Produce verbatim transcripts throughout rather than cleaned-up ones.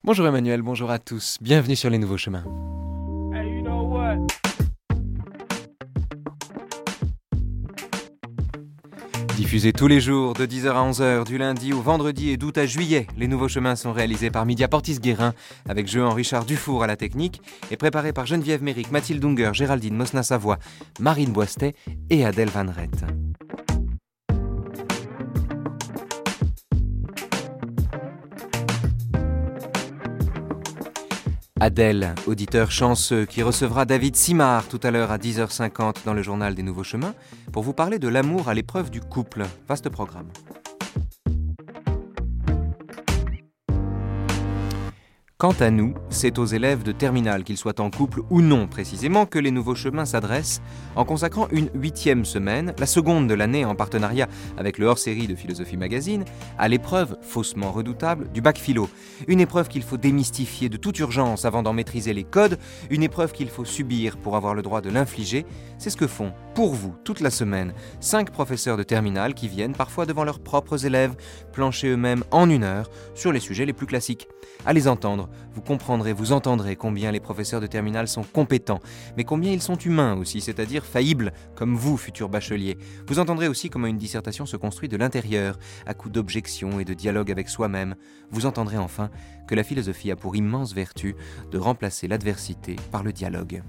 Bonjour Emmanuel, bonjour à tous, bienvenue sur Les Nouveaux Chemins. Hey, you know what? Diffusés tous les jours de dix heures à onze heures, du lundi au vendredi et d'août à juillet, Les Nouveaux Chemins sont réalisés par Media Portis-Guérin avec Jean-Richard Dufour à la technique et préparés par Geneviève Méric, Mathilde Unger, Géraldine Mosna-Savoie, Marine Boistet et Adèle Van Rett. Adèle, auditeur chanceux, qui recevra David Simard tout à l'heure à dix heures cinquante dans le journal des Nouveaux Chemins pour vous parler de l'amour à l'épreuve du couple. Vaste programme. Quant à nous, c'est aux élèves de terminale, qu'ils soient en couple ou non précisément, que les Nouveaux Chemins s'adressent en consacrant une huitième semaine, la seconde de l'année en partenariat avec le hors-série de Philosophie Magazine, à l'épreuve, faussement redoutable, du bac philo. Une épreuve qu'il faut démystifier de toute urgence avant d'en maîtriser les codes, une épreuve qu'il faut subir pour avoir le droit de l'infliger. C'est ce que font, pour vous, toute la semaine, cinq professeurs de terminale qui viennent, parfois devant leurs propres élèves, plancher eux-mêmes en une heure sur les sujets les plus classiques. À les entendre, vous comprendrez, vous entendrez combien les professeurs de terminale sont compétents, mais combien ils sont humains aussi, c'est-à-dire faillibles, comme vous, futurs bacheliers. Vous entendrez aussi comment une dissertation se construit de l'intérieur, à coups d'objections et de dialogue avec soi-même. Vous entendrez enfin que la philosophie a pour immense vertu de remplacer l'adversité par le dialogue.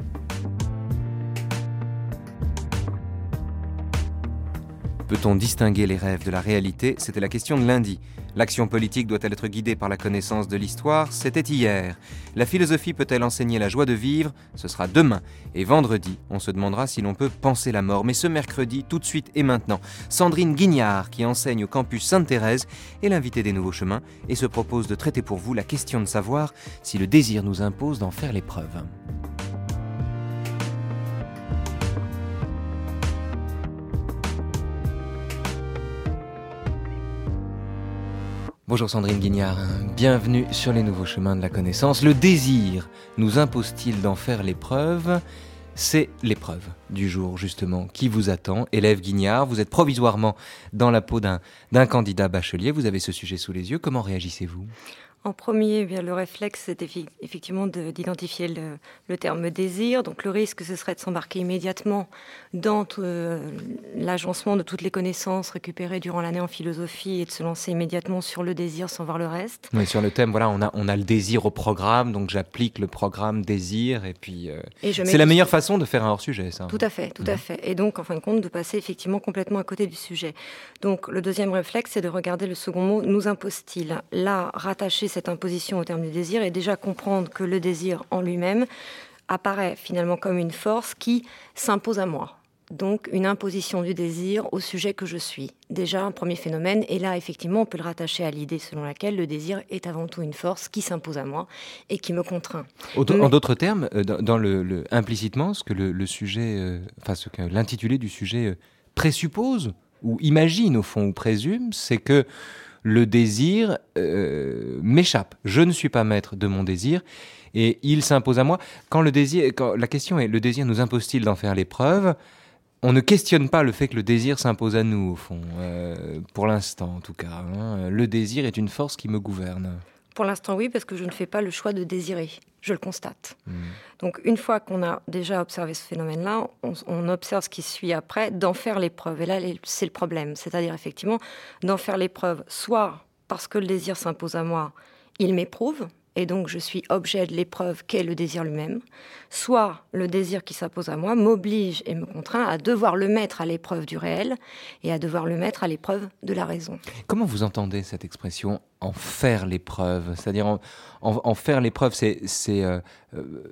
Peut-on distinguer les rêves de la réalité ? C'était la question de lundi. L'action politique doit-elle être guidée par la connaissance de l'histoire ? C'était hier. La philosophie peut-elle enseigner la joie de vivre ? Ce sera demain. Et vendredi, on se demandera si l'on peut penser la mort. Mais ce mercredi, tout de suite et maintenant, Sandrine Guignard, qui enseigne au campus Sainte-Thérèse, est l'invitée des Nouveaux Chemins et se propose de traiter pour vous la question de savoir si le désir nous impose d'en faire l'épreuve. Bonjour Sandrine Guignard, bienvenue sur les Nouveaux Chemins de la Connaissance. Le désir nous impose-t-il d'en faire l'épreuve ? C'est l'épreuve du jour justement qui vous attend. Élève Guignard, vous êtes provisoirement dans la peau d'un, d'un candidat bachelier, vous avez ce sujet sous les yeux, comment réagissez-vous ? En premier, eh bien, le réflexe, c'est effectivement de, d'identifier le, le terme désir. Donc le risque, ce serait de s'embarquer immédiatement dans euh, l'agencement de toutes les connaissances récupérées durant l'année en philosophie et de se lancer immédiatement sur le désir sans voir le reste. Mais sur le thème, voilà, on a, on a le désir au programme, donc j'applique le programme désir et puis euh, et c'est la meilleure façon de faire un hors-sujet, ça. Tout à fait, tout mmh. à fait. Et donc, en fin de compte, de passer effectivement complètement à côté du sujet. Donc le deuxième réflexe, c'est de regarder le second mot, nous impose-t-il ? Là, rattacher cette imposition au terme du désir et déjà comprendre que le désir en lui-même apparaît finalement comme une force qui s'impose à moi. Donc une imposition du désir au sujet que je suis. Déjà un premier phénomène, et là effectivement on peut le rattacher à l'idée selon laquelle le désir est avant tout une force qui s'impose à moi et qui me contraint. Autre, Mais... En d'autres termes, dans, dans le, le, implicitement, ce que le, le sujet, euh, enfin ce que l'intitulé du sujet euh, présuppose ou imagine au fond ou présume, c'est que le désir euh, m'échappe. Je ne suis pas maître de mon désir et il s'impose à moi. Quand le désir, quand la question est, le désir nous impose-t-il d'en faire l'épreuve ? On ne questionne pas le fait que le désir s'impose à nous, au fond, euh, pour l'instant en tout cas. Hein. Le désir est une force qui me gouverne. Pour l'instant, oui, parce que je ne fais pas le choix de désirer. Je le constate. Mmh. Donc, une fois qu'on a déjà observé ce phénomène-là, on, on observe ce qui suit après, d'en faire l'épreuve. Et là, c'est le problème. C'est-à-dire, effectivement, d'en faire l'épreuve, soit parce que le désir s'impose à moi, il m'éprouve, et donc je suis objet de l'épreuve qu'est le désir lui-même, soit le désir qui s'impose à moi m'oblige et me contraint à devoir le mettre à l'épreuve du réel et à devoir le mettre à l'épreuve de la raison. Comment vous entendez cette expression « en faire l'épreuve » ? C'est-à-dire en, en, en faire l'épreuve, c'est, c'est euh, euh,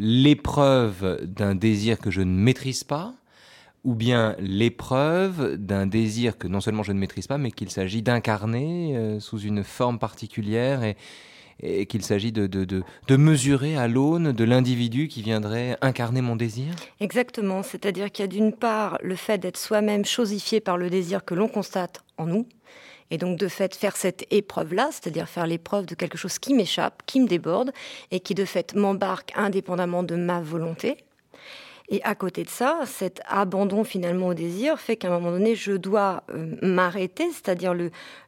l'épreuve d'un désir que je ne maîtrise pas, ou bien l'épreuve d'un désir que non seulement je ne maîtrise pas, mais qu'il s'agit d'incarner euh, sous une forme particulière et et qu'il s'agit de, de, de, de mesurer à l'aune de l'individu qui viendrait incarner mon désir ? Exactement, c'est-à-dire qu'il y a d'une part le fait d'être soi-même chosifié par le désir que l'on constate en nous, et donc de fait faire cette épreuve-là, c'est-à-dire faire l'épreuve de quelque chose qui m'échappe, qui me déborde, et qui de fait m'embarque indépendamment de ma volonté. Et à côté de ça, cet abandon finalement au désir fait qu'à un moment donné, je dois euh, m'arrêter, c'est-à-dire le,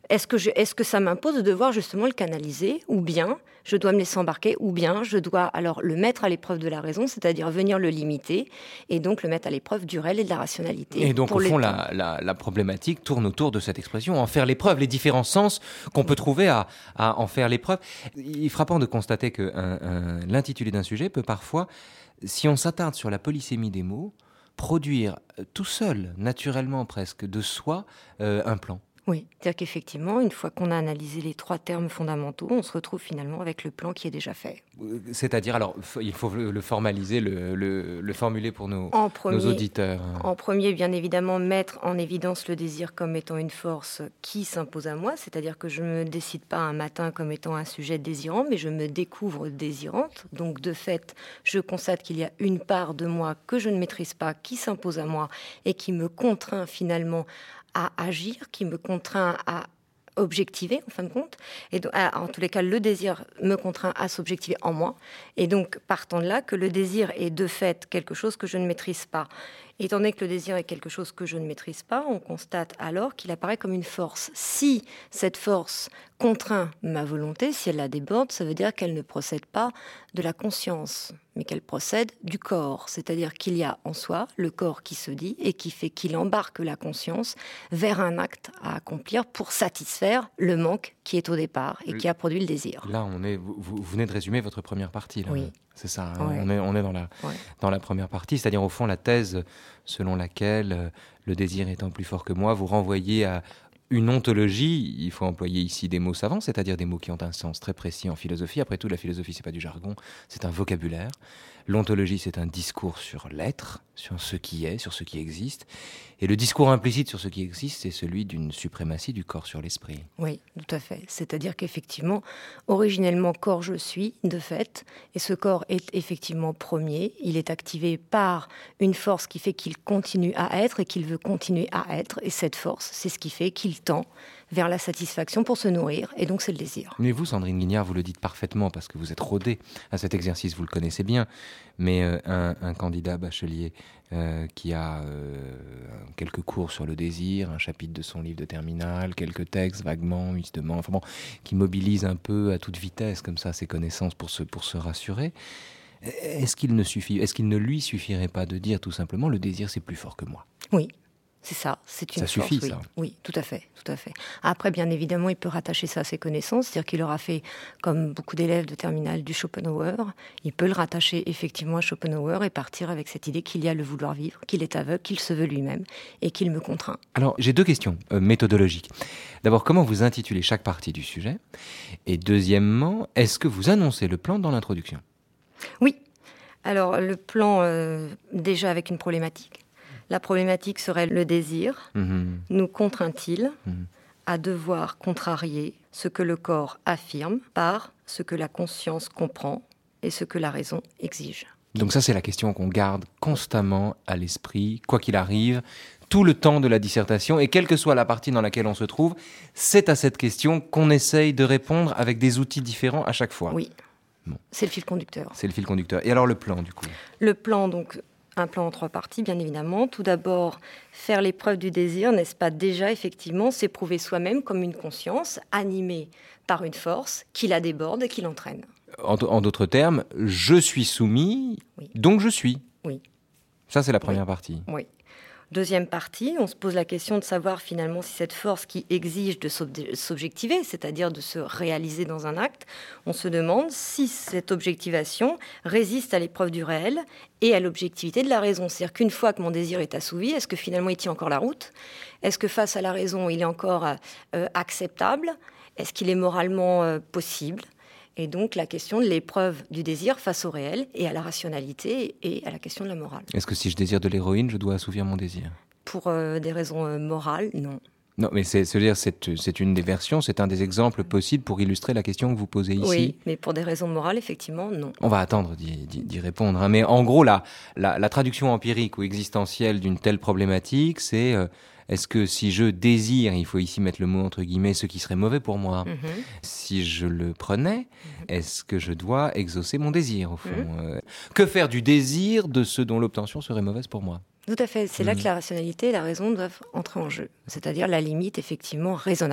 est-ce que, je, est-ce que ça m'impose de devoir justement le canaliser, ou bien je dois me laisser embarquer, ou bien je dois alors le mettre à l'épreuve de la raison, c'est-à-dire venir le limiter, et donc le mettre à l'épreuve du réel et de la rationalité. Et donc, au fond, la, la, la problématique tourne autour de cette expression, en faire l'épreuve, les différents sens qu'on peut trouver à, à en faire l'épreuve. Il est frappant de constater que un, un, l'intitulé d'un sujet peut parfois, si on s'attarde sur la polysémie des mots, produire tout seul, naturellement presque, de soi, euh, un plan. Oui, c'est-à-dire qu'effectivement, une fois qu'on a analysé les trois termes fondamentaux, on se retrouve finalement avec le plan qui est déjà fait. C'est-à-dire, alors, il faut le formaliser, le, le, le formuler pour nos, en premier, nos auditeurs. En premier, bien évidemment, mettre en évidence le désir comme étant une force qui s'impose à moi, c'est-à-dire que je ne me décide pas un matin comme étant un sujet désirant, mais je me découvre désirante. Donc, de fait, je constate qu'il y a une part de moi que je ne maîtrise pas, qui s'impose à moi et qui me contraint finalement à agir, qui me contraint à objectiver, en fin de compte. Et donc, en tous les cas, le désir me contraint à s'objectiver en moi. Et donc, partant de là, que le désir est de fait quelque chose que je ne maîtrise pas. Étant donné que le désir est quelque chose que je ne maîtrise pas, on constate alors qu'il apparaît comme une force. Si cette force contraint ma volonté, si elle la déborde, ça veut dire qu'elle ne procède pas de la conscience, mais qu'elle procède du corps. C'est-à-dire qu'il y a en soi le corps qui se dit et qui fait qu'il embarque la conscience vers un acte à accomplir pour satisfaire le manque qui est au départ et qui a produit le désir. Là, on est, vous, vous venez de résumer votre première partie. Là. Oui. C'est ça, hein. Ouais. on est, on est dans, la, ouais. dans la première partie, c'est-à-dire au fond la thèse selon laquelle euh, le désir étant plus fort que moi, vous renvoyez à une ontologie, il faut employer ici des mots savants, c'est-à-dire des mots qui ont un sens très précis en philosophie. Après tout, la philosophie, c'est pas du jargon, c'est un vocabulaire. L'ontologie, c'est un discours sur l'être, sur ce qui est, sur ce qui existe. Et le discours implicite sur ce qui existe, c'est celui d'une suprématie du corps sur l'esprit. Oui, tout à fait. C'est-à-dire qu'effectivement, originellement, corps je suis, de fait, et ce corps est effectivement premier. Il est activé par une force qui fait qu'il continue à être et qu'il veut continuer à être. Et cette force, c'est ce qui fait qu'il tend vers la satisfaction pour se nourrir, et donc c'est le désir. Mais vous, Sandrine Guignard, vous le dites parfaitement parce que vous êtes rodée à cet exercice, vous le connaissez bien, mais euh, un, un candidat bachelier euh, qui a euh, quelques cours sur le désir, un chapitre de son livre de terminale, quelques textes vaguement, justement, enfin bon, qui mobilise un peu à toute vitesse comme ça ses connaissances pour se, pour se rassurer, est-ce qu'il ne suffit, est-ce qu'il ne lui suffirait pas de dire tout simplement le désir c'est plus fort que moi ? Oui. C'est ça, c'est une ça force, suffit, oui. ça. Oui, tout à fait, tout à fait. Après, bien évidemment, il peut rattacher ça à ses connaissances, c'est-à-dire qu'il aura fait, comme beaucoup d'élèves de terminale, du Schopenhauer. Il peut le rattacher effectivement à Schopenhauer et partir avec cette idée qu'il y a le vouloir vivre, qu'il est aveugle, qu'il se veut lui-même et qu'il me contraint. Alors, j'ai deux questions euh, méthodologiques. D'abord, comment vous intitulez chaque partie du sujet ? Et deuxièmement, est-ce que vous annoncez le plan dans l'introduction ? Oui. Alors, le plan, euh, déjà avec une problématique. La problématique serait le désir. Mmh. Nous contraint-il mmh. à devoir contrarier ce que le corps affirme par ce que la conscience comprend et ce que la raison exige. Donc ça, c'est la question qu'on garde constamment à l'esprit, quoi qu'il arrive, tout le temps de la dissertation, et quelle que soit la partie dans laquelle on se trouve, c'est à cette question qu'on essaye de répondre avec des outils différents à chaque fois. Oui, bon. C'est le fil conducteur. C'est le fil conducteur. Et alors le plan, du coup ? Le plan, donc... Un plan en trois parties, bien évidemment. Tout d'abord, faire l'épreuve du désir, n'est-ce pas déjà, effectivement, s'éprouver soi-même comme une conscience animée par une force qui la déborde et qui l'entraîne. En, en d'autres termes, je suis soumis, oui. donc je suis. Oui. Ça, c'est la première oui. partie. Oui. Deuxième partie, on se pose la question de savoir finalement si cette force qui exige de s'objectiver, c'est-à-dire de se réaliser dans un acte, on se demande si cette objectivation résiste à l'épreuve du réel et à l'objectivité de la raison. C'est-à-dire qu'une fois que mon désir est assouvi, est-ce que finalement il tient encore la route ? Est-ce que face à la raison, il est encore euh, acceptable ? Est-ce qu'il est moralement euh, possible ? Et donc la question de l'épreuve du désir face au réel et à la rationalité et à la question de la morale. Est-ce que si je désire de l'héroïne, je dois assouvir mon désir ? Pour euh, des raisons euh, morales, non. Non, mais c'est, c'est, c'est, c'est une des versions, c'est un des exemples possibles pour illustrer la question que vous posez ici. Oui, mais pour des raisons morales, effectivement, non. On va attendre d'y, d'y, d'y répondre. Hein. Mais en gros, la, la, la traduction empirique ou existentielle d'une telle problématique, c'est... Euh, est-ce que si je désire, il faut ici mettre le mot entre guillemets, ce qui serait mauvais pour moi, mmh. si je le prenais, mmh. est-ce que je dois exaucer mon désir, au fond mmh. euh, Que faire du désir de ce dont l'obtention serait mauvaise pour moi ? Tout à fait. C'est mmh. là que la rationalité et la raison doivent entrer en jeu. C'est-à-dire la limite, effectivement, raisonnable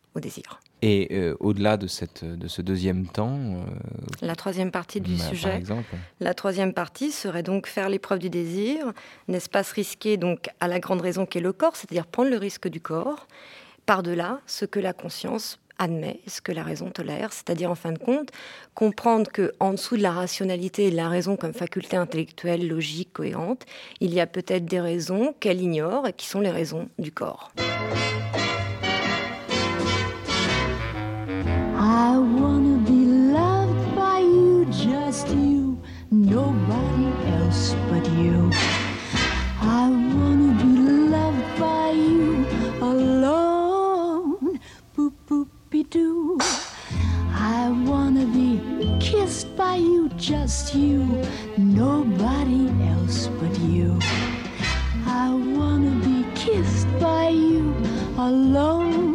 au désir. Et euh, au-delà de, cette, de ce deuxième temps... Euh, la troisième partie du bah, sujet. Par exemple. La troisième partie serait donc faire l'épreuve du désir, n'est-ce pas se risquer donc à la grande raison qu'est le corps, c'est-à-dire prendre le risque du corps, par-delà ce que la conscience admet, ce que la raison tolère, c'est-à-dire en fin de compte, comprendre qu'en dessous de la rationalité et de la raison comme faculté intellectuelle, logique, cohérente, il y a peut-être des raisons qu'elle ignore et qui sont les raisons du corps. I wanna be loved by you, just you, nobody else but you. I wanna be loved by you alone, boop boop be doo. I wanna be kissed by you, just you, nobody else but you. I wanna be kissed by you alone.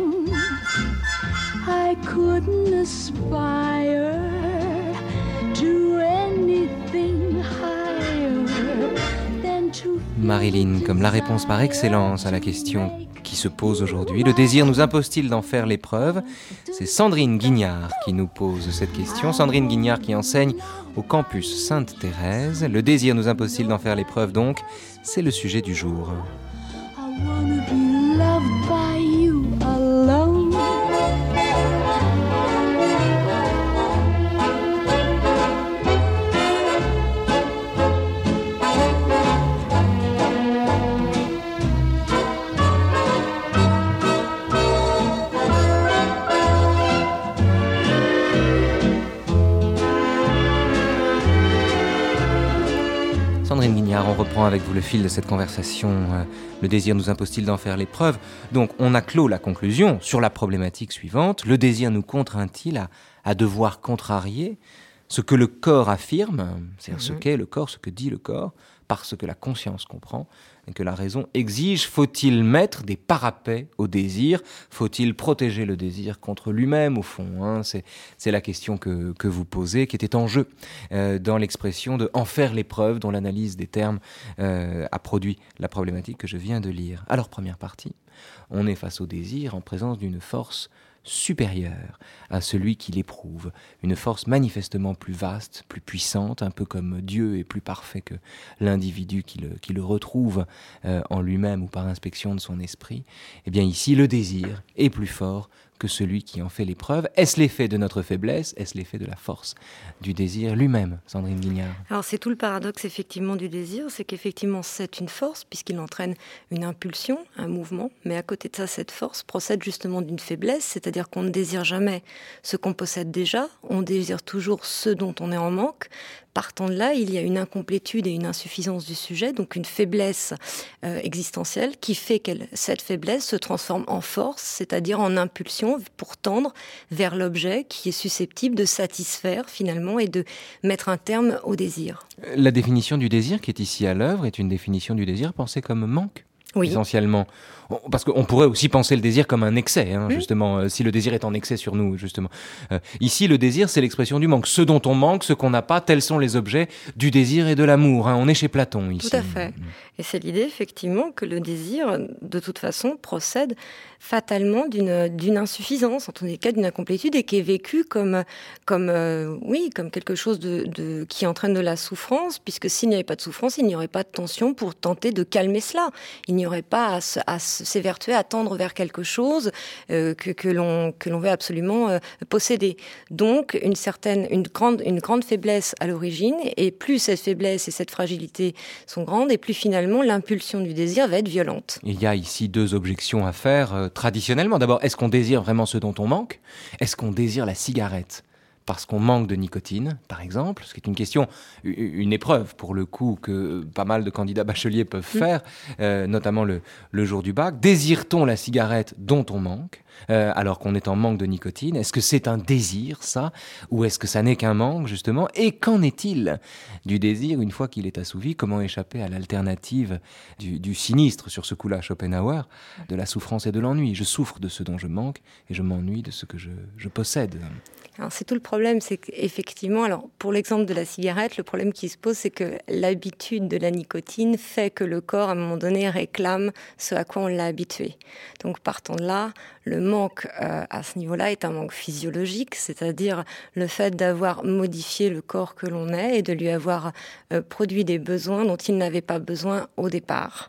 I couldn't aspire to anything higher than to... Marilyn, comme la réponse par excellence à la question qui se pose aujourd'hui. Le désir nous impose-t-il d'en faire l'épreuve ? C'est Sandrine Guignard qui nous pose cette question. Sandrine Guignard qui enseigne au campus Sainte-Thérèse. Le désir nous impose-t-il d'en faire l'épreuve donc ? C'est le sujet du jour. I wanna be loved by you alone. Sandrine Guignard, on reprend avec vous le fil de cette conversation. Euh, le désir nous impose-t-il d'en faire l'épreuve ? Donc, on a clos la conclusion sur la problématique suivante. Le désir nous contraint-il à, à devoir contrarier ce que le corps affirme, c'est-à-dire ce qu'est le corps, ce que dit le corps, parce que la conscience comprend et que la raison exige. Faut-il mettre des parapets au désir ? Faut-il protéger le désir contre lui-même, au fond, hein ? c'est, c'est la question que, que vous posez, qui était en jeu euh, dans l'expression de « en faire l'épreuve », dont l'analyse des termes euh, a produit la problématique que je viens de lire. Alors, première partie, on est face au désir en présence d'une force supérieure à celui qui l'éprouve, une force manifestement plus vaste, plus puissante, un peu comme Dieu est plus parfait que l'individu qui le, qui le retrouve euh, en lui-même ou par inspection de son esprit. Eh bien ici, le désir est plus fort que celui qui en fait l'épreuve. Est-ce l'effet de notre faiblesse ? Est-ce l'effet de la force du désir lui-même, Sandrine Guignard ? Alors c'est tout le paradoxe effectivement du désir, c'est qu'effectivement c'est une force puisqu'il entraîne une impulsion, un mouvement, mais à côté de ça, cette force procède justement d'une faiblesse, c'est-à-dire qu'on ne désire jamais ce qu'on possède déjà, on désire toujours ce dont on est en manque. Partant de là, il y a une incomplétude et une insuffisance du sujet, donc une faiblesse euh, existentielle qui fait que cette faiblesse se transforme en force, c'est-à-dire en impulsion pour tendre vers l'objet qui est susceptible de satisfaire finalement et de mettre un terme au désir. La définition du désir qui est ici à l'œuvre est une définition du désir pensée comme manque, oui. Essentiellement. Parce qu'on pourrait aussi penser le désir comme un excès, hein, mmh. justement, euh, si le désir est en excès sur nous, justement. Euh, ici, le désir, c'est l'expression du manque. Ce dont on manque, ce qu'on n'a pas, tels sont les objets du désir et de l'amour. Hein. On est chez Platon, ici. Tout à fait. Et c'est l'idée, effectivement, que le désir, de toute façon, procède fatalement d'une, d'une insuffisance, en tous les cas d'une incomplétude, et qui est vécue comme, comme, euh, oui, comme quelque chose de, de, qui entraîne de la souffrance, puisque s'il n'y avait pas de souffrance, il n'y aurait pas de tension pour tenter de calmer cela. Il n'y aurait pas à, se, à s'évertuer, à tendre vers quelque chose euh, que, que, l'on, que l'on veut absolument euh, posséder. Donc, une certaine, une grande, une grande faiblesse à l'origine, et plus cette faiblesse et cette fragilité sont grandes, et plus finalement l'impulsion du désir va être violente. Il y a ici deux objections à faire euh, traditionnellement. D'abord, est-ce qu'on désire vraiment ce dont on manque ? Est-ce qu'on désire la cigarette ? Parce qu'on manque de nicotine, par exemple, ce qui est une question, une épreuve pour le coup que pas mal de candidats bacheliers peuvent faire, mmh. euh, notamment le, le jour du bac. Désire-t-on la cigarette dont on manque, euh, alors qu'on est en manque de nicotine ? Est-ce que c'est un désir, ça ? Ou est-ce que ça n'est qu'un manque, justement ? Et qu'en est-il du désir une fois qu'il est assouvi ? Comment échapper à l'alternative du, du sinistre, sur ce coup-là, Schopenhauer, de la souffrance et de l'ennui ? Je souffre de ce dont je manque et je m'ennuie de ce que je, je possède. Alors c'est tout le problème, c'est qu'effectivement, alors pour l'exemple de la cigarette, le problème qui se pose, c'est que l'habitude de la nicotine fait que le corps, à un moment donné, réclame ce à quoi on l'a habitué. Donc partant de là, le manque euh, à ce niveau-là est un manque physiologique, c'est-à-dire le fait d'avoir modifié le corps que l'on est et de lui avoir euh, produit des besoins dont il n'avait pas besoin au départ.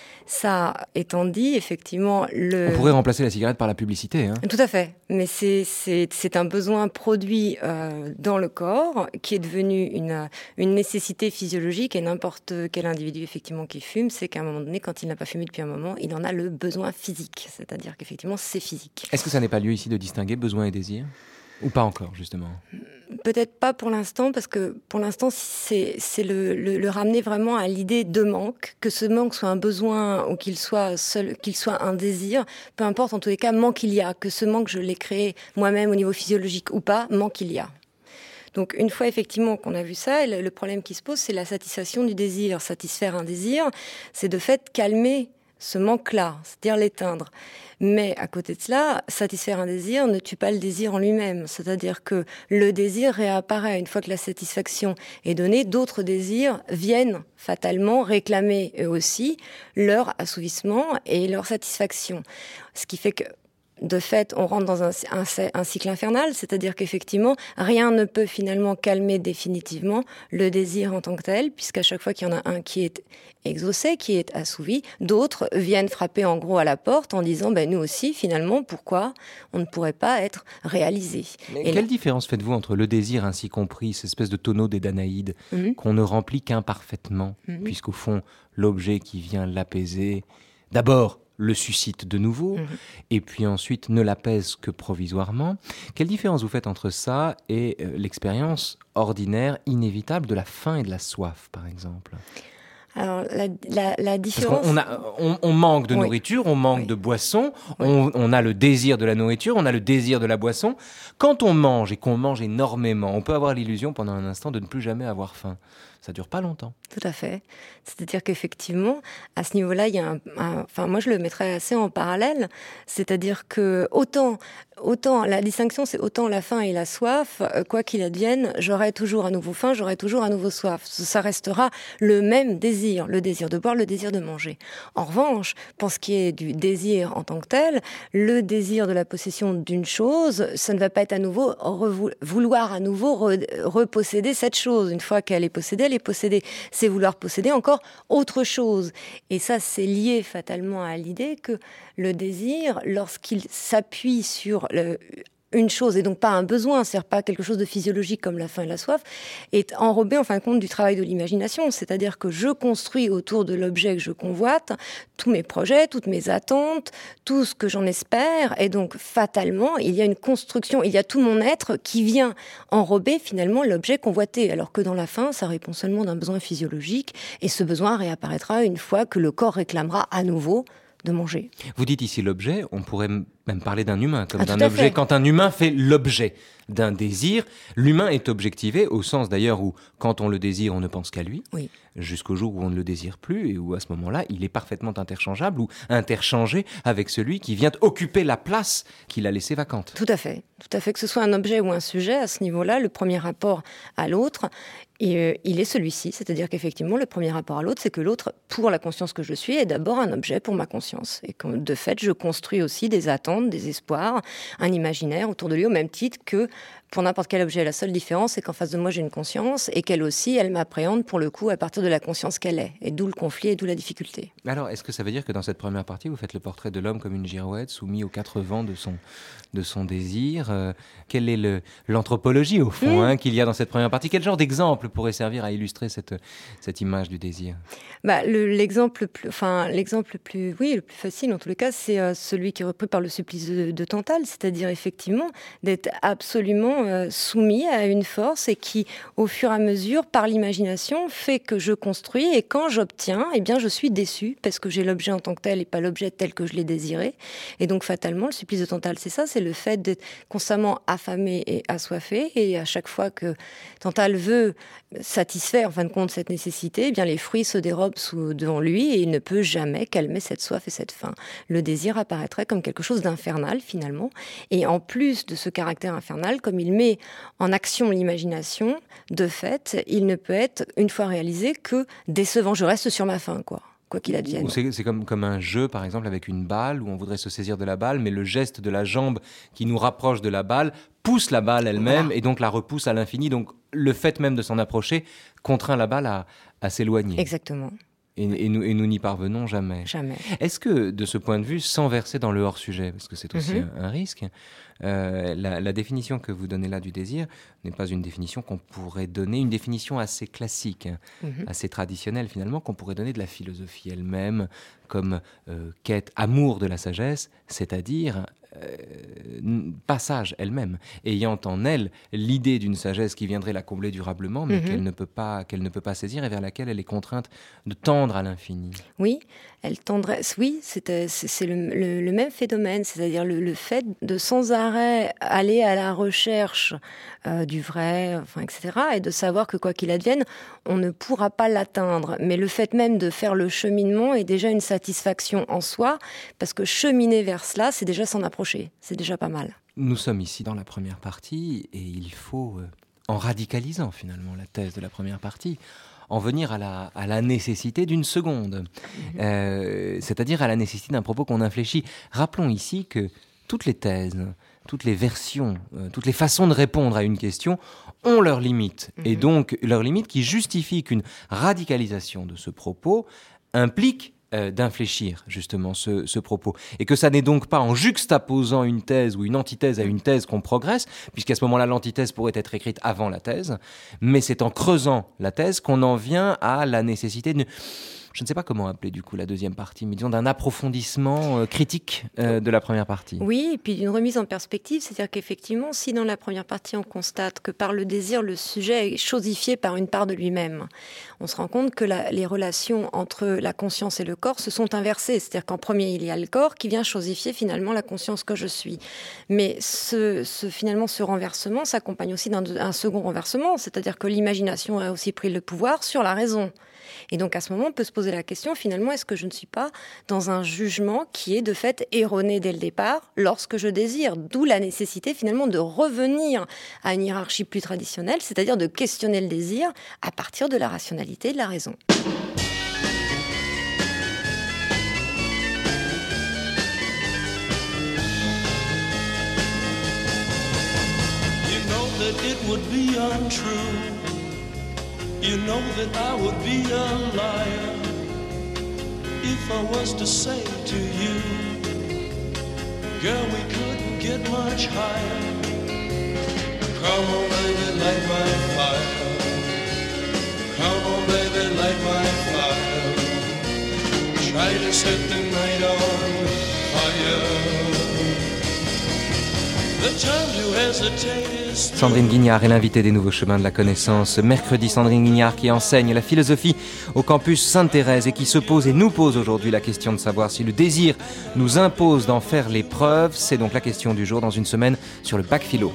Ça étant dit, effectivement, le... On pourrait remplacer la cigarette par la publicité. Hein. Tout à fait, mais c'est, c'est, c'est un besoin produit euh, dans le corps qui est devenu une, une nécessité physiologique, et n'importe quel individu effectivement qui fume, c'est qu'à un moment donné, quand il n'a pas fumé depuis un moment, il en a le besoin physique, c'est-à-dire qu'effectivement c'est physique. Est-ce que ça n'est pas lieu ici de distinguer besoin et désir ? Ou pas encore, justement ? Peut-être pas pour l'instant, parce que pour l'instant, c'est, c'est le, le, le ramener vraiment à l'idée de manque, que ce manque soit un besoin ou qu'il soit seul, qu'il soit un désir, peu importe, en tous les cas, manque il y a, que ce manque, je l'ai créé moi-même au niveau physiologique ou pas, manque il y a. Donc une fois effectivement qu'on a vu ça, le problème qui se pose, c'est la satisfaction du désir. Satisfaire un désir, c'est de fait calmer ce manque-là, c'est-à-dire l'éteindre. Mais à côté de cela, satisfaire un désir ne tue pas le désir en lui-même. C'est-à-dire que le désir réapparaît. Une fois que la satisfaction est donnée, d'autres désirs viennent fatalement réclamer eux aussi leur assouvissement et leur satisfaction. Ce qui fait que, de fait, on rentre dans un, un, un cycle infernal, c'est-à-dire qu'effectivement, rien ne peut finalement calmer définitivement le désir en tant que tel, puisqu'à chaque fois qu'il y en a un qui est exaucé, qui est assouvi, d'autres viennent frapper en gros à la porte en disant ben, « nous aussi, finalement, pourquoi on ne pourrait pas être réalisé ?» Mais quelle là... différence faites-vous entre le désir ainsi compris, cette espèce de tonneau des Danaïdes, mm-hmm. qu'on ne remplit qu'imparfaitement, mm-hmm. puisqu'au fond, l'objet qui vient l'apaiser, d'abord, le suscite de nouveau, mmh. et puis ensuite ne l'apaise que provisoirement. Quelle différence vous faites entre ça et euh, l'expérience ordinaire, inévitable de la faim et de la soif, par exemple ? Alors, la, la, la différence... Parce qu'on a, on, on manque de oui. nourriture, on manque oui. de boisson, oui. on, on a le désir de la nourriture, on a le désir de la boisson. Quand on mange et qu'on mange énormément, on peut avoir l'illusion pendant un instant de ne plus jamais avoir faim. Ça dure pas longtemps. Tout à fait. C'est-à-dire qu'effectivement, à ce niveau-là, il y a un, un, enfin, moi je le mettrais assez en parallèle. C'est-à-dire que autant, autant la distinction, c'est autant la faim et la soif, quoi qu'il advienne, j'aurai toujours à nouveau faim, j'aurai toujours à nouveau soif. Ça restera le même désir, le désir de boire, le désir de manger. En revanche, pour ce qui est du désir en tant que tel, le désir de la possession d'une chose, ça ne va pas être à nouveau revou- vouloir à nouveau re- reposséder cette chose. Une fois qu'elle est possédée, elle est posséder, c'est vouloir posséder encore autre chose. Et ça, c'est lié fatalement à l'idée que le désir, lorsqu'il s'appuie sur le, une chose, et donc pas un besoin, c'est-à-dire pas quelque chose de physiologique comme la faim et la soif, est enrobé en fin de compte du travail de l'imagination. C'est-à-dire que je construis autour de l'objet que je convoite tous mes projets, toutes mes attentes, tout ce que j'en espère, et donc fatalement, il y a une construction, il y a tout mon être qui vient enrober finalement l'objet convoité, alors que dans la faim, ça répond seulement d'un besoin physiologique, et ce besoin réapparaîtra une fois que le corps réclamera à nouveau de manger. Vous dites ici l'objet, on pourrait même parler d'un humain, comme ah, d'un objet. Fait. Quand un humain fait l'objet d'un désir, l'humain est objectivé, au sens d'ailleurs où, quand on le désire, on ne pense qu'à lui, oui. jusqu'au jour où on ne le désire plus, et où à ce moment-là, il est parfaitement interchangeable ou interchangé avec celui qui vient occuper la place qu'il a laissée vacante. Tout à fait. Tout à fait, que ce soit un objet ou un sujet, à ce niveau-là, le premier rapport à l'autre, et, euh, il est celui-ci. C'est-à-dire qu'effectivement, le premier rapport à l'autre, c'est que l'autre, pour la conscience que je suis, est d'abord un objet pour ma conscience. Et que, de fait, je construis aussi des attentes, des espoirs, un imaginaire autour de lui, au même titre que pour n'importe quel objet. La seule différence, c'est qu'en face de moi, j'ai une conscience, et qu'elle aussi, elle m'appréhende pour le coup à partir de la conscience qu'elle est. Et d'où le conflit et d'où la difficulté. Alors, est-ce que ça veut dire que dans cette première partie, vous faites le portrait de l'homme comme une girouette soumis aux quatre vents de son, de son désir euh, Quelle est le, l'anthropologie, au fond, mmh. hein, qu'il y a dans cette première partie ? Quel genre d'exemple pourrait servir à illustrer cette, cette image du désir ? bah, le, l'exemple, le plus, enfin, l'exemple le plus, oui, le plus facile, en tous les cas, c'est euh, celui qui est repris par le supplice de, de Tantale, c'est-à-dire effectivement d'être absolument euh, soumis à une force et qui, au fur et à mesure, par l'imagination, fait que je construis, et quand j'obtiens, eh bien, je suis déçue parce que j'ai l'objet en tant que tel et pas l'objet tel que je l'ai désiré. Et donc, fatalement, le supplice de Tantale, c'est ça, c'est le fait d'être constamment affamé et assoiffé, et à chaque fois que Tantale veut satisfaire, en fin de compte, cette nécessité, eh bien, les fruits se dérobent sous, devant lui, et il ne peut jamais calmer cette soif et cette faim. Le désir apparaîtrait comme quelque chose d'infernal, finalement, et en plus de ce caractère infernal, comme il il met en action l'imagination, de fait, il ne peut être, une fois réalisé, que décevant. Je reste sur ma faim, quoi. Quoi qu'il advienne. C'est, c'est comme, comme un jeu, par exemple, avec une balle, où on voudrait se saisir de la balle, mais le geste de la jambe qui nous rapproche de la balle pousse la balle elle-même, voilà. Et donc la repousse à l'infini. Donc le fait même de s'en approcher contraint la balle à, à s'éloigner. Exactement. Et, et, nous, et nous n'y parvenons jamais. Jamais. Est-ce que, de ce point de vue, sans verser dans le hors-sujet, parce que c'est aussi Mm-hmm. un, un risque, euh, la, la définition que vous donnez là du désir n'est pas une définition qu'on pourrait donner, une définition assez classique, Mm-hmm. assez traditionnelle finalement, qu'on pourrait donner de la philosophie elle-même, comme euh, quête, amour de la sagesse, c'est-à-dire euh, passage elle-même, ayant en elle l'idée d'une sagesse qui viendrait la combler durablement, mais mm-hmm. qu'elle ne peut pas, qu'elle ne peut pas saisir et vers laquelle elle est contrainte de tendre à l'infini. Oui, elle tendrait. Oui, c'est, c'est, c'est le, le, le même phénomène, c'est-à-dire le, le fait de sans arrêt aller à la recherche euh, du vrai, enfin, et cetera, et de savoir que quoi qu'il advienne, on ne pourra pas l'atteindre. Mais le fait même de faire le cheminement est déjà une satisfaction en soi, parce que cheminer vers cela, c'est déjà s'en approcher, c'est déjà pas mal. Nous sommes ici dans la première partie, et il faut, euh, en radicalisant finalement la thèse de la première partie, en venir à la, à la nécessité d'une seconde, mmh. euh, c'est-à-dire à la nécessité d'un propos qu'on infléchit. Rappelons ici que toutes les thèses, toutes les versions, euh, toutes les façons de répondre à une question ont leurs limites, mmh. et donc leurs limites qui justifient qu'une radicalisation de ce propos implique Euh, d'infléchir justement ce, ce propos. Et que ça n'est donc pas en juxtaposant une thèse ou une antithèse à une thèse qu'on progresse, puisqu'à ce moment-là, l'antithèse pourrait être écrite avant la thèse, mais c'est en creusant la thèse qu'on en vient à la nécessité de... Je ne sais pas comment appeler du coup la deuxième partie, mais disons d'un approfondissement euh, critique euh, de la première partie. Oui, et puis d'une remise en perspective, c'est-à-dire qu'effectivement, si dans la première partie on constate que par le désir, le sujet est chosifié par une part de lui-même, on se rend compte que la, les relations entre la conscience et le corps se sont inversées, c'est-à-dire qu'en premier il y a le corps qui vient chosifier finalement la conscience que je suis. Mais ce, ce, finalement ce renversement s'accompagne aussi d'un un second renversement, c'est-à-dire que l'imagination a aussi pris le pouvoir sur la raison. Et donc à ce moment, on peut se poser la question, finalement, est-ce que je ne suis pas dans un jugement qui est de fait erroné dès le départ lorsque je désire, d'où la nécessité finalement de revenir à une hiérarchie plus traditionnelle, c'est-à-dire de questionner le désir à partir de la rationalité et de la raison. You know that it would be untrue. You know that I would be a liar if I was to say to you, girl, we couldn't get much higher. Come on, baby, light my fire. Come on, baby, light my fire. Try to set the night on fire. Sandrine Guignard est l'invitée des Nouveaux Chemins de la Connaissance. Mercredi, Sandrine Guignard qui enseigne la philosophie au campus Sainte-Thérèse et qui se pose et nous pose aujourd'hui la question de savoir si le désir nous impose d'en faire l'épreuve. C'est donc la question du jour dans une semaine sur le bac philo.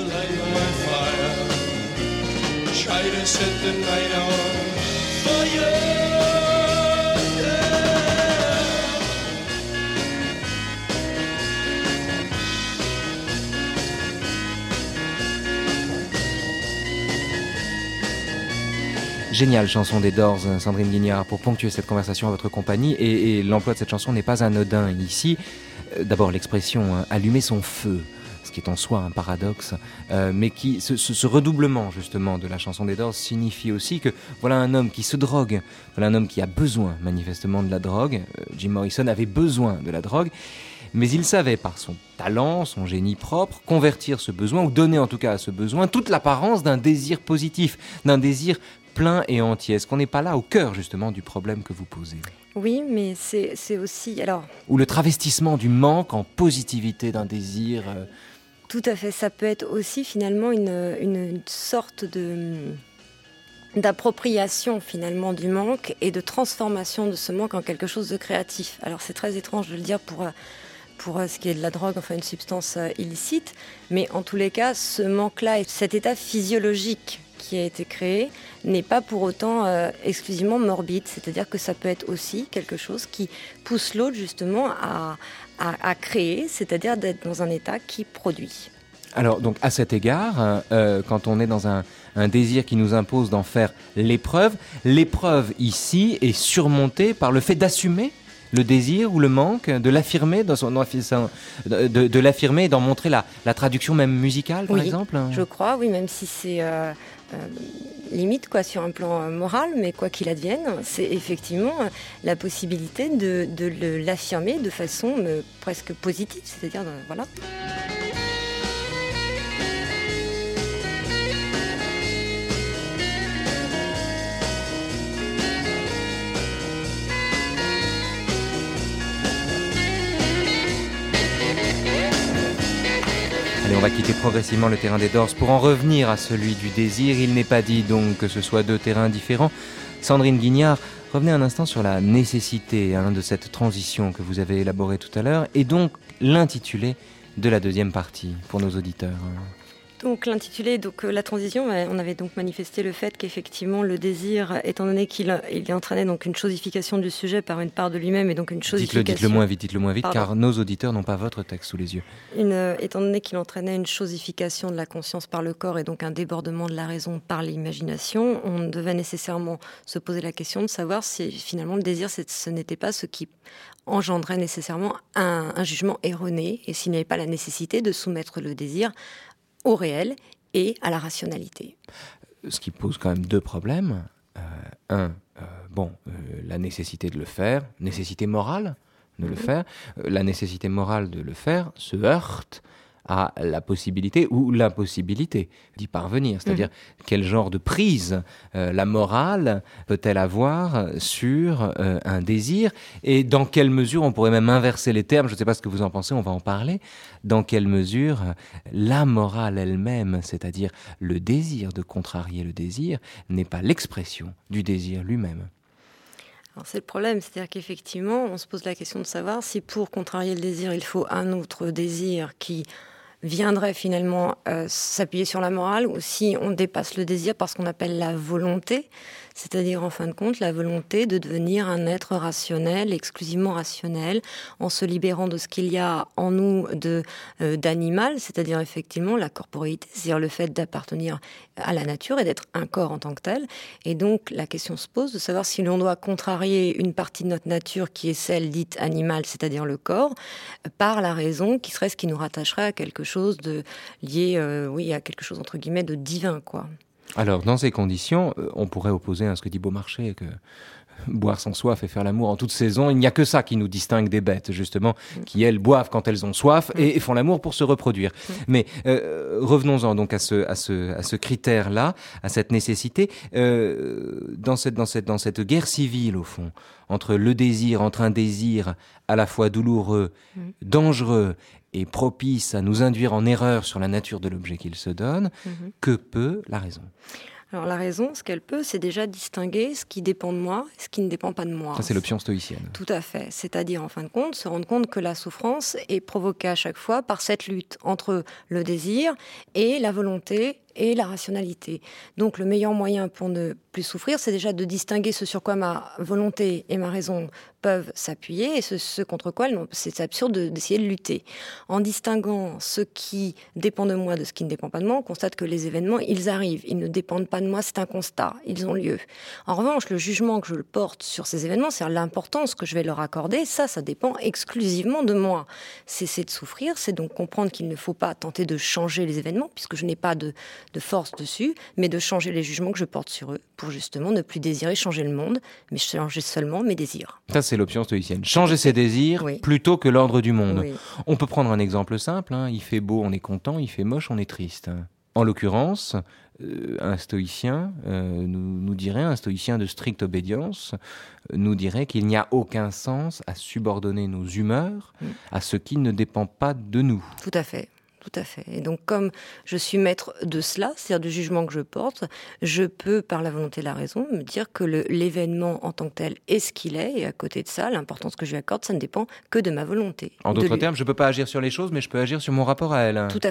Géniale chanson des Doors, Sandrine Guignard, pour ponctuer cette conversation à votre compagnie. Et, et l'emploi de cette chanson n'est pas anodin ici. D'abord l'expression hein, « allumer son feu », ce qui est en soi un paradoxe, euh, mais qui, ce, ce, ce redoublement justement de la chanson des Doors signifie aussi que voilà un homme qui se drogue, voilà un homme qui a besoin manifestement de la drogue. Euh, Jim Morrison avait besoin de la drogue, mais il savait par son talent, son génie propre, convertir ce besoin, ou donner en tout cas à ce besoin toute l'apparence d'un désir positif, d'un désir plein et entier. Est-ce qu'on n'est pas là au cœur justement du problème que vous posez ? Oui, mais c'est, c'est aussi... alors ou le travestissement du manque en positivité d'un désir. Euh... Tout à fait. Ça peut être aussi finalement une, une, une sorte de, d'appropriation finalement du manque et de transformation de ce manque en quelque chose de créatif. Alors c'est très étrange de le dire pour... pour ce qui est de la drogue, enfin une substance illicite, mais en tous les cas, ce manque-là, cet état physiologique qui a été créé, n'est pas pour autant euh, exclusivement morbide, c'est-à-dire que ça peut être aussi quelque chose qui pousse l'autre justement à, à, à créer, c'est-à-dire d'être dans un état qui produit. Alors, donc, à cet égard, euh, quand on est dans un, un désir qui nous impose d'en faire l'épreuve, l'épreuve ici est surmontée par le fait d'assumer le désir ou le manque, de l'affirmer, dans son, de, de, de l'affirmer et d'en montrer la, la traduction même musicale, par oui, exemple. Je crois, oui, même si c'est euh, euh, limite quoi, sur un plan euh, moral, mais quoi qu'il advienne, c'est effectivement euh, la possibilité de, de le, l'affirmer de façon euh, presque positive, c'est-à-dire, euh, voilà. Allez, on va quitter progressivement le terrain des Doors pour en revenir à celui du désir. Il n'est pas dit donc que ce soit deux terrains différents. Sandrine Guignard, revenez un instant sur la nécessité hein, de cette transition que vous avez élaborée tout à l'heure et donc l'intitulé de la deuxième partie pour nos auditeurs. Donc l'intitulé, donc euh, la transition, on avait donc manifesté le fait qu'effectivement le désir, étant donné qu'il il entraînait donc une chosification du sujet par une part de lui-même et donc une chosification. Dites-le, dites-le moins vite, dites-le moins vite, Pardon. car nos auditeurs n'ont pas votre texte sous les yeux. Une, euh, étant donné qu'il entraînait une chosification de la conscience par le corps et donc un débordement de la raison par l'imagination, on devait nécessairement se poser la question de savoir si finalement le désir, c'est, ce n'était pas ce qui engendrait nécessairement un, un jugement erroné et s'il n'y avait pas la nécessité de soumettre le désir au réel et à la rationalité. Ce qui pose quand même deux problèmes. Euh, un, euh, bon, euh, la nécessité de le faire, nécessité morale de le faire. Euh, la nécessité morale de le faire se heurte à la possibilité ou l'impossibilité d'y parvenir. C'est-à-dire, mmh. quel genre de prise euh, la morale peut-elle avoir sur euh, un désir et dans quelle mesure, on pourrait même inverser les termes, je ne sais pas ce que vous en pensez, on va en parler, dans quelle mesure euh, la morale elle-même, c'est-à-dire le désir de contrarier le désir, n'est pas l'expression du désir lui-même. Alors c'est le problème, c'est-à-dire qu'effectivement, on se pose la question de savoir si pour contrarier le désir, il faut un autre désir qui viendrait finalement euh, s'appuyer sur la morale, ou si on dépasse le désir par ce qu'on appelle la volonté, c'est-à-dire en fin de compte la volonté de devenir un être rationnel, exclusivement rationnel, en se libérant de ce qu'il y a en nous de, euh, d'animal, c'est-à-dire effectivement la corporéité, c'est-à-dire le fait d'appartenir à la nature et d'être un corps en tant que tel. Et donc la question se pose de savoir si l'on doit contrarier une partie de notre nature qui est celle dite animale, c'est-à-dire le corps, par la raison qui serait ce qui nous rattacherait à quelque chose de lié, euh, oui, à quelque chose entre guillemets de divin, quoi. Alors, dans ces conditions, on pourrait opposer à ce que dit Beaumarchais, que boire sans soif et faire l'amour en toute saison, il n'y a que ça qui nous distingue des bêtes, justement, qui, elles, boivent quand elles ont soif et font l'amour pour se reproduire. Mais euh, revenons-en donc à ce, à ce, à ce critère-là, à cette nécessité. Euh, dans, cette, dans, cette, dans cette guerre civile, au fond, entre le désir, entre un désir à la fois douloureux, mmh. dangereux, et propice à nous induire en erreur sur la nature de l'objet qu'il se donne, mmh. que peut la raison ? Alors la raison, ce qu'elle peut, c'est déjà distinguer ce qui dépend de moi et ce qui ne dépend pas de moi. Ça, c'est l'option stoïcienne. Tout à fait. C'est-à-dire, en fin de compte, se rendre compte que la souffrance est provoquée à chaque fois par cette lutte entre le désir et la volonté et la rationalité. Donc le meilleur moyen pour ne plus souffrir, c'est déjà de distinguer ce sur quoi ma volonté et ma raison peuvent s'appuyer et ce, ce contre quoi c'est absurde de, d'essayer de lutter. En distinguant ce qui dépend de moi de ce qui ne dépend pas de moi, on constate que les événements, ils arrivent, ils ne dépendent pas de moi, c'est un constat, ils ont lieu. En revanche, le jugement que je porte sur ces événements, c'est l'importance que je vais leur accorder, ça, ça dépend exclusivement de moi. Cesser de souffrir, c'est donc comprendre qu'il ne faut pas tenter de changer les événements, puisque je n'ai pas de de force dessus, mais de changer les jugements que je porte sur eux, pour justement ne plus désirer changer le monde, mais changer seulement mes désirs. Ça, c'est l'option stoïcienne. Changer ses désirs oui. plutôt que l'ordre du monde. Oui. On peut prendre un exemple simple, hein. Il fait beau, on est content, il fait moche, on est triste. En l'occurrence, euh, un stoïcien euh, nous, nous dirait, un stoïcien de stricte obédience, euh, nous dirait qu'il n'y a aucun sens à subordonner nos humeurs mmh. à ce qui ne dépend pas de nous. Tout à fait. Tout à fait. Et donc, comme je suis maître de cela, c'est-à-dire du jugement que je porte, je peux, par la volonté et la raison, me dire que le, l'événement en tant que tel est ce qu'il est, et à côté de ça, l'importance que je lui accorde, ça ne dépend que de ma volonté. En d'autres termes, je ne peux pas agir sur les choses, mais je peux agir sur mon rapport à elles. Tout à fait.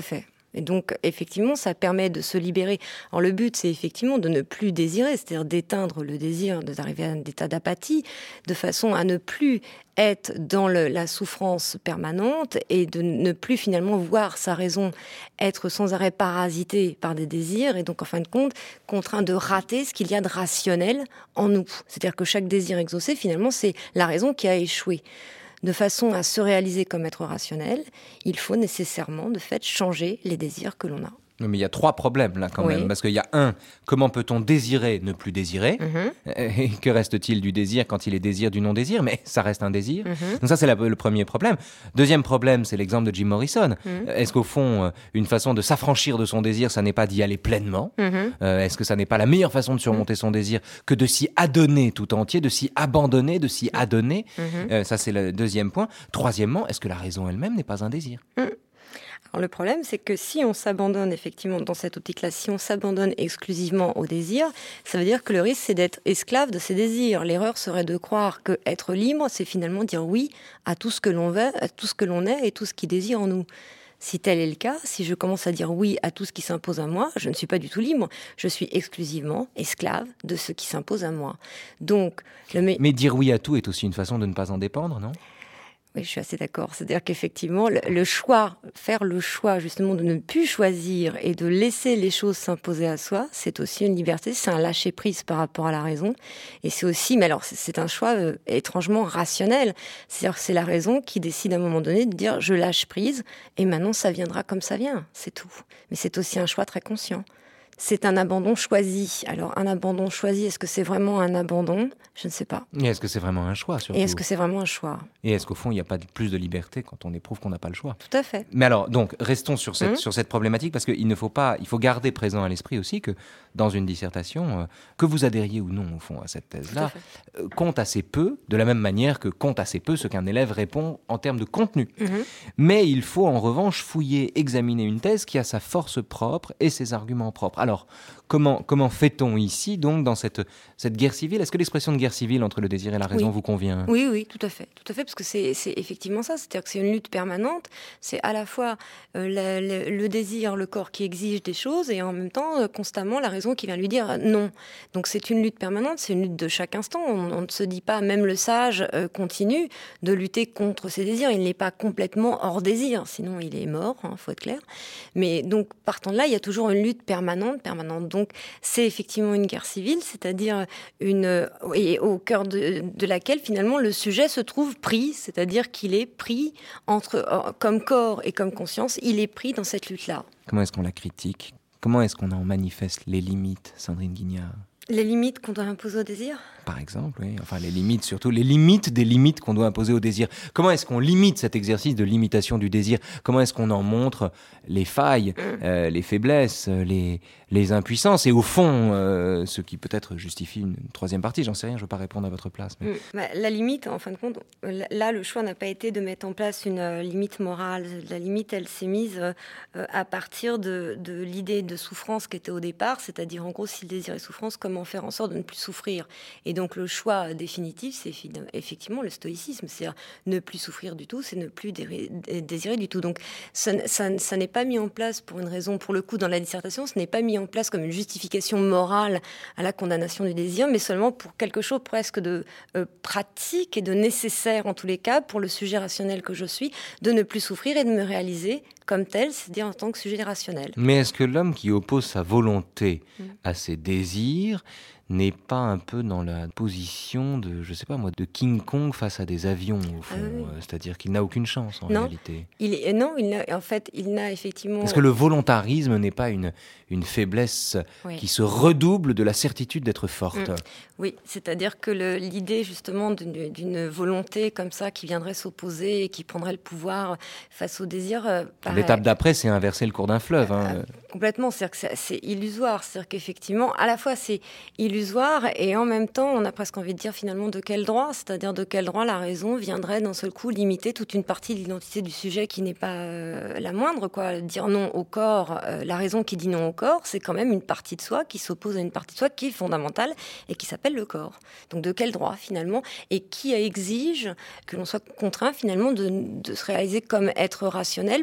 Et donc, effectivement, ça permet de se libérer. Alors, le but, c'est effectivement de ne plus désirer, c'est-à-dire d'éteindre le désir, d'arriver à un état d'apathie, de façon à ne plus être dans le, la souffrance permanente et de ne plus finalement voir sa raison être sans arrêt parasitée par des désirs et donc, en fin de compte, contraint de rater ce qu'il y a de rationnel en nous. C'est-à-dire que chaque désir exaucé, finalement, c'est la raison qui a échoué. De façon à se réaliser comme être rationnel, il faut nécessairement, de fait, changer les désirs que l'on a. Mais il y a trois problèmes là quand oui. même, parce qu'il y a un, comment peut-on désirer ne plus désirer Mm-hmm. Et que reste-t-il du désir quand il est désir du non-désir? Mais ça reste un désir. Mm-hmm. Donc ça c'est la, le premier problème. Deuxième problème, c'est l'exemple de Jim Morrison. Mm-hmm. Est-ce qu'au fond, une façon de s'affranchir de son désir, ça n'est pas d'y aller pleinement? Mm-hmm. euh, Est-ce que ça n'est pas la meilleure façon de surmonter son désir que de s'y adonner tout entier, de s'y abandonner, de s'y adonner? Mm-hmm. euh, Ça c'est le deuxième point. Troisièmement, est-ce que la raison elle-même n'est pas un désir? Mm. Alors, le problème, c'est que si on s'abandonne effectivement dans cette optique-là, si on s'abandonne exclusivement au désir, ça veut dire que le risque, c'est d'être esclave de ses désirs. L'erreur serait de croire que être libre, c'est finalement dire oui à tout ce que l'on veut, à tout ce que l'on est et tout ce qui désire en nous. Si tel est le cas, si je commence à dire oui à tout ce qui s'impose à moi, je ne suis pas du tout libre. Je suis exclusivement esclave de ce qui s'impose à moi. Donc, le me... Mais dire oui à tout est aussi une façon de ne pas en dépendre, non ? Oui, je suis assez d'accord. C'est-à-dire qu'effectivement, le, le choix, faire le choix justement de ne plus choisir et de laisser les choses s'imposer à soi, c'est aussi une liberté, c'est un lâcher-prise par rapport à la raison. Et c'est aussi, mais alors c'est, c'est un choix euh, étrangement rationnel. C'est-à-dire que c'est la raison qui décide à un moment donné de dire je lâche prise et maintenant ça viendra comme ça vient, c'est tout. Mais c'est aussi un choix très conscient. C'est un abandon choisi. Alors, un abandon choisi, est-ce que c'est vraiment un abandon ? Je ne sais pas. Et est-ce que c'est vraiment un choix, surtout ? Et est-ce que c'est vraiment un choix ? Et est-ce qu'au fond, il n'y a pas plus de liberté quand on éprouve qu'on n'a pas le choix ? Tout à fait. Mais alors, donc, restons sur cette, Mmh. sur cette problématique, parce qu'il ne faut pas, il faut garder présent à l'esprit aussi que dans une dissertation, euh, que vous adhériez ou non, au fond, à cette thèse-là, euh, compte assez peu, de la même manière que compte assez peu ce qu'un élève répond en termes de contenu. Mmh. Mais il faut en revanche fouiller, examiner une thèse qui a sa force propre et ses arguments propres. Alors, comment, comment fait-on ici, donc, dans cette, cette guerre civile ? Est-ce que l'expression de guerre civile entre le désir et la raison Oui. vous convient ? Oui, oui, tout à fait. Tout à fait, parce que c'est, c'est effectivement ça. C'est-à-dire que c'est une lutte permanente. C'est à la fois euh, la, le, le désir, le corps qui exige des choses, et en même temps, euh, constamment, la raison qui vient lui dire euh, non. Donc c'est une lutte permanente, c'est une lutte de chaque instant. On, on ne se dit pas, même le sage euh, continue de lutter contre ses désirs. Il n'est pas complètement hors désir, sinon il est mort, il hein, faut être clair. Mais donc, partant de là, il y a toujours une lutte permanente, permanente. Donc c'est effectivement une guerre civile, c'est-à-dire une... Et au cœur de, de laquelle, finalement, le sujet se trouve pris, c'est-à-dire qu'il est pris entre, comme corps et comme conscience, il est pris dans cette lutte-là. Comment est-ce qu'on la critique ? Comment est-ce qu'on en manifeste les limites, Sandrine Guignard ? Les limites qu'on doit imposer au désir ? Par exemple, oui. Enfin, les limites, surtout les limites des limites qu'on doit imposer au désir. Comment est-ce qu'on limite cet exercice de limitation du désir ? Comment est-ce qu'on en montre les failles, euh, les faiblesses, les, les impuissances et au fond, euh, ce qui peut-être justifie une troisième partie, j'en sais rien, je ne veux pas répondre à votre place. Mais... Bah, la limite, en fin de compte, là, le choix n'a pas été de mettre en place une euh, limite morale. La limite, elle s'est mise euh, à partir de, de l'idée de souffrance qui était au départ, c'est-à-dire, en gros, si le désir est souffrance, comment faire en sorte de ne plus souffrir ? Et donc, le choix définitif, c'est effectivement le stoïcisme, c'est-à-dire ne plus souffrir du tout, c'est ne plus dé- désirer du tout. Donc, ça, ça, ça n'est pas mis en place pour une raison, pour le coup, dans la dissertation, ce n'est pas mis en place comme une justification morale à la condamnation du désir, mais seulement pour quelque chose presque de euh, pratique et de nécessaire, en tous les cas, pour le sujet rationnel que je suis, de ne plus souffrir et de me réaliser comme tel, c'est-à-dire en tant que sujet rationnel. Mais est-ce que l'homme qui oppose sa volonté mmh. à ses désirs n'est pas un peu dans la position de, je sais pas moi, de King Kong face à des avions, au fond, ah oui. euh, c'est-à-dire qu'il n'a aucune chance en non. réalité. Il est, non, il n'a, en fait, il n'a effectivement... Est-ce que le volontarisme n'est pas une, une faiblesse oui. qui se redouble de la certitude d'être forte ? mmh. Oui, c'est-à-dire que le, l'idée justement d'une, d'une volonté comme ça qui viendrait s'opposer et qui prendrait le pouvoir face au désir... Euh, paraît... L'étape d'après, c'est inverser le cours d'un fleuve. Hein. Euh, complètement, c'est-à-dire que c'est, c'est illusoire, c'est-à-dire qu'effectivement, à la fois c'est illusoire et en même temps, on a presque envie de dire finalement de quel droit, c'est-à-dire de quel droit la raison viendrait d'un seul coup limiter toute une partie de l'identité du sujet qui n'est pas euh, la moindre, quoi. Dire non au corps, euh, la raison qui dit non au corps, c'est quand même une partie de soi qui s'oppose à une partie de soi qui est fondamentale et qui s'appelle le corps. Donc de quel droit finalement, et qui exige que l'on soit contraint finalement de, de se réaliser comme être rationnel plutôt que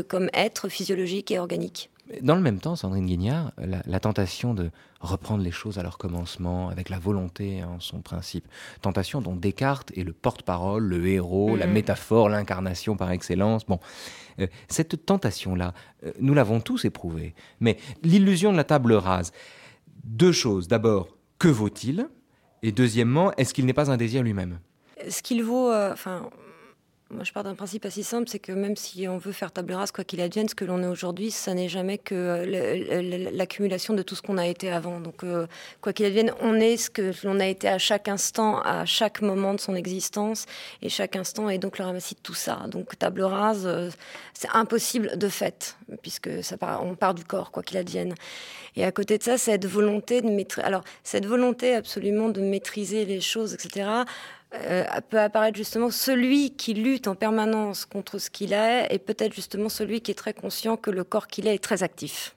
comme être physiologique et organique. Dans le même temps, Sandrine Guignard, la, la tentation de reprendre les choses à leur commencement, avec la volonté en son principe, tentation dont Descartes est le porte-parole, le héros, mmh. la métaphore, l'incarnation par excellence. Bon, euh, cette tentation-là, euh, nous l'avons tous éprouvée. Mais l'illusion de la table rase, deux choses. D'abord, que vaut-il ? Et deuxièmement, est-ce qu'il n'est pas un désir lui-même ? Ce qu'il vaut... Enfin. Euh, Moi, je pars d'un principe assez simple, c'est que même si on veut faire table rase, quoi qu'il advienne, ce que l'on est aujourd'hui, ça n'est jamais que l'accumulation de tout ce qu'on a été avant. Donc, euh, quoi qu'il advienne, on est ce que l'on a été à chaque instant, à chaque moment de son existence, et chaque instant est donc le ramassis de tout ça. Donc, table rase, euh, c'est impossible de fait, puisque ça part, on part du corps, quoi qu'il advienne. Et à côté de ça, cette volonté de maîtriser, alors cette volonté absolument de maîtriser les choses, et cetera. Euh, peut apparaître justement celui qui lutte en permanence contre ce qu'il est et peut-être justement celui qui est très conscient que le corps qu'il est est très actif.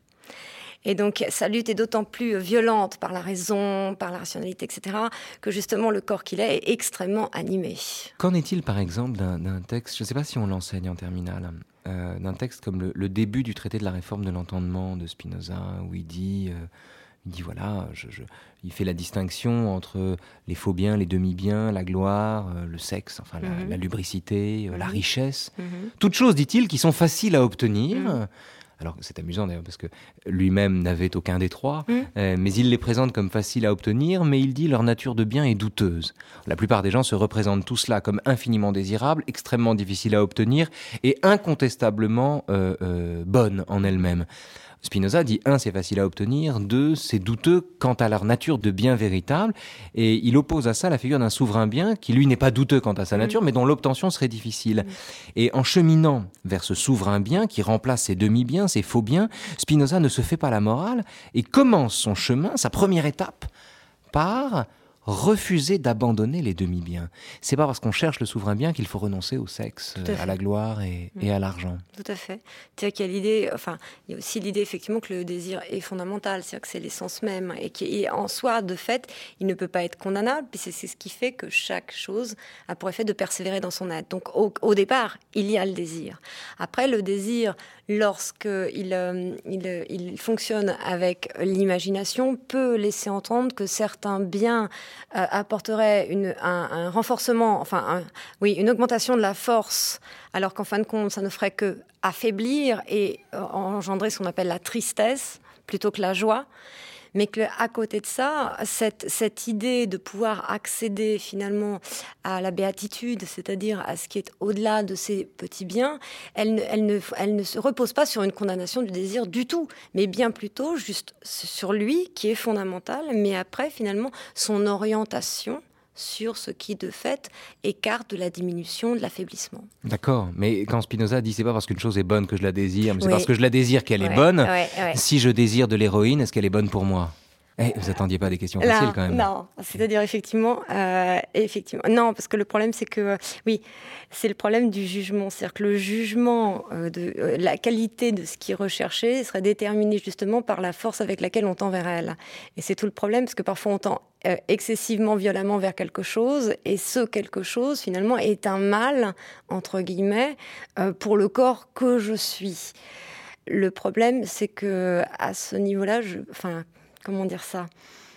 Et donc sa lutte est d'autant plus violente par la raison, par la rationalité, et cetera, que justement le corps qu'il est est extrêmement animé. Qu'en est-il par exemple d'un, d'un texte, je ne sais pas si on l'enseigne en terminale, euh, d'un texte comme le, le début du traité de la réforme de l'entendement de Spinoza, où il dit... Euh, Il dit voilà, je, je, il fait la distinction entre les faux biens, les demi-biens, la gloire, euh, le sexe, enfin la, mmh. la lubricité, euh, mmh. la richesse. Mmh. Toutes choses, dit-il, qui sont faciles à obtenir. Mmh. Alors c'est amusant d'ailleurs parce que lui-même n'avait aucun des trois, mmh. euh, mais il les présente comme faciles à obtenir, mais il dit leur nature de bien est douteuse. La plupart des gens se représentent tout cela comme infiniment désirable, extrêmement difficile à obtenir et incontestablement euh, euh, bonne en elle-même. Spinoza dit, un, c'est facile à obtenir, deux, c'est douteux quant à leur nature de bien véritable, et il oppose à ça la figure d'un souverain bien qui, lui, n'est pas douteux quant à sa nature, mmh. mais dont l'obtention serait difficile. Mmh. Et en cheminant vers ce souverain bien qui remplace ses demi-biens, ses faux biens, Spinoza ne se fait pas la morale et commence son chemin, sa première étape, par... refuser d'abandonner les demi-biens. C'est pas parce qu'on cherche le souverain bien qu'il faut renoncer au sexe, à, à la gloire et, mmh. et à l'argent. Tout à fait. C'est-à-dire qu'il y a l'idée, enfin, il y a aussi l'idée effectivement que le désir est fondamental, c'est-à-dire que c'est l'essence même et qu'en soi, de fait, il ne peut pas être condamnable. Puis c'est, c'est ce qui fait que chaque chose a pour effet de persévérer dans son être. Donc au, au départ, il y a le désir. Après, le désir, lorsque il, euh, il, il fonctionne avec l'imagination, peut laisser entendre que certains biens Euh, apporterait une, un, un renforcement, enfin, un, oui, une augmentation de la force, alors qu'en fin de compte, ça ne ferait que affaiblir et euh, engendrer ce qu'on appelle la tristesse plutôt que la joie. Mais que, à côté de ça, cette, cette idée de pouvoir accéder finalement à la béatitude, c'est-à-dire à ce qui est au-delà de ces petits biens, elle ne, elle ne, elle ne se repose pas sur une condamnation du désir du tout, mais bien plutôt juste sur lui qui est fondamental, mais après finalement son orientation sur ce qui, de fait, écarte de la diminution, de l'affaiblissement. D'accord, mais quand Spinoza dit « c'est pas parce qu'une chose est bonne que je la désire, mais c'est oui. parce que je la désire qu'elle ouais, est bonne ouais, ouais. », si je désire de l'héroïne, est-ce qu'elle est bonne pour moi ? Eh, vous attendiez pas des questions Là, faciles quand même. Non, c'est-à-dire effectivement, euh, effectivement, non, parce que le problème c'est que, euh, oui, c'est le problème du jugement, c'est-à-dire que le jugement euh, de euh, la qualité de ce qui est recherché serait déterminé justement par la force avec laquelle on tend vers elle. Et c'est tout le problème, parce que parfois on tend euh, excessivement violemment vers quelque chose, et ce quelque chose finalement est un mal entre guillemets euh, pour le corps que je suis. Le problème, c'est que à ce niveau-là, je, enfin. Comment dire ça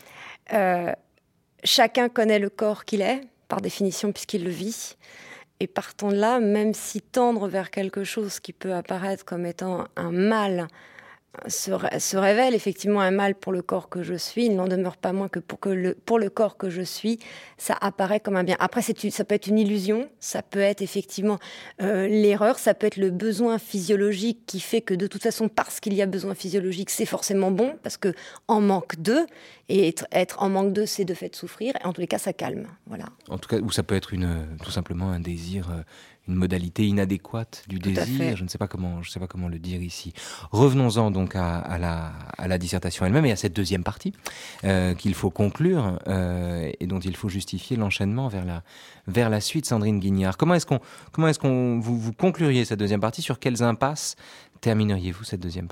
euh, chacun connaît le corps qu'il est, par définition, puisqu'il le vit. Et partant de là, même si tendre vers quelque chose qui peut apparaître comme étant un mal se, se révèle effectivement un mal pour le corps que je suis, il n'en demeure pas moins que pour, que le, pour le corps que je suis, ça apparaît comme un bien. Après, c'est, ça peut être une illusion, ça peut être effectivement euh, l'erreur, ça peut être le besoin physiologique qui fait que de toute façon, parce qu'il y a besoin physiologique, c'est forcément bon, parce qu'en manque d'eux, et être, être en manque d'eux, c'est de fait souffrir, et en tous les cas, ça calme. Voilà. En tout cas, ou ça peut être une, tout simplement un désir... Euh... une modalité inadéquate du Tout désir, je ne sais pas comment, je sais pas comment le dire ici. Revenons-en donc à, à, la, à la dissertation elle-même et à cette deuxième partie euh, qu'il faut conclure euh, et dont il faut justifier l'enchaînement vers la, vers la suite. Sandrine Guignard, comment est-ce qu'on, comment est-ce qu'on vous, vous concluriez cette deuxième partie ? Sur quelles impasses termineriez-vous cette deuxième partie ?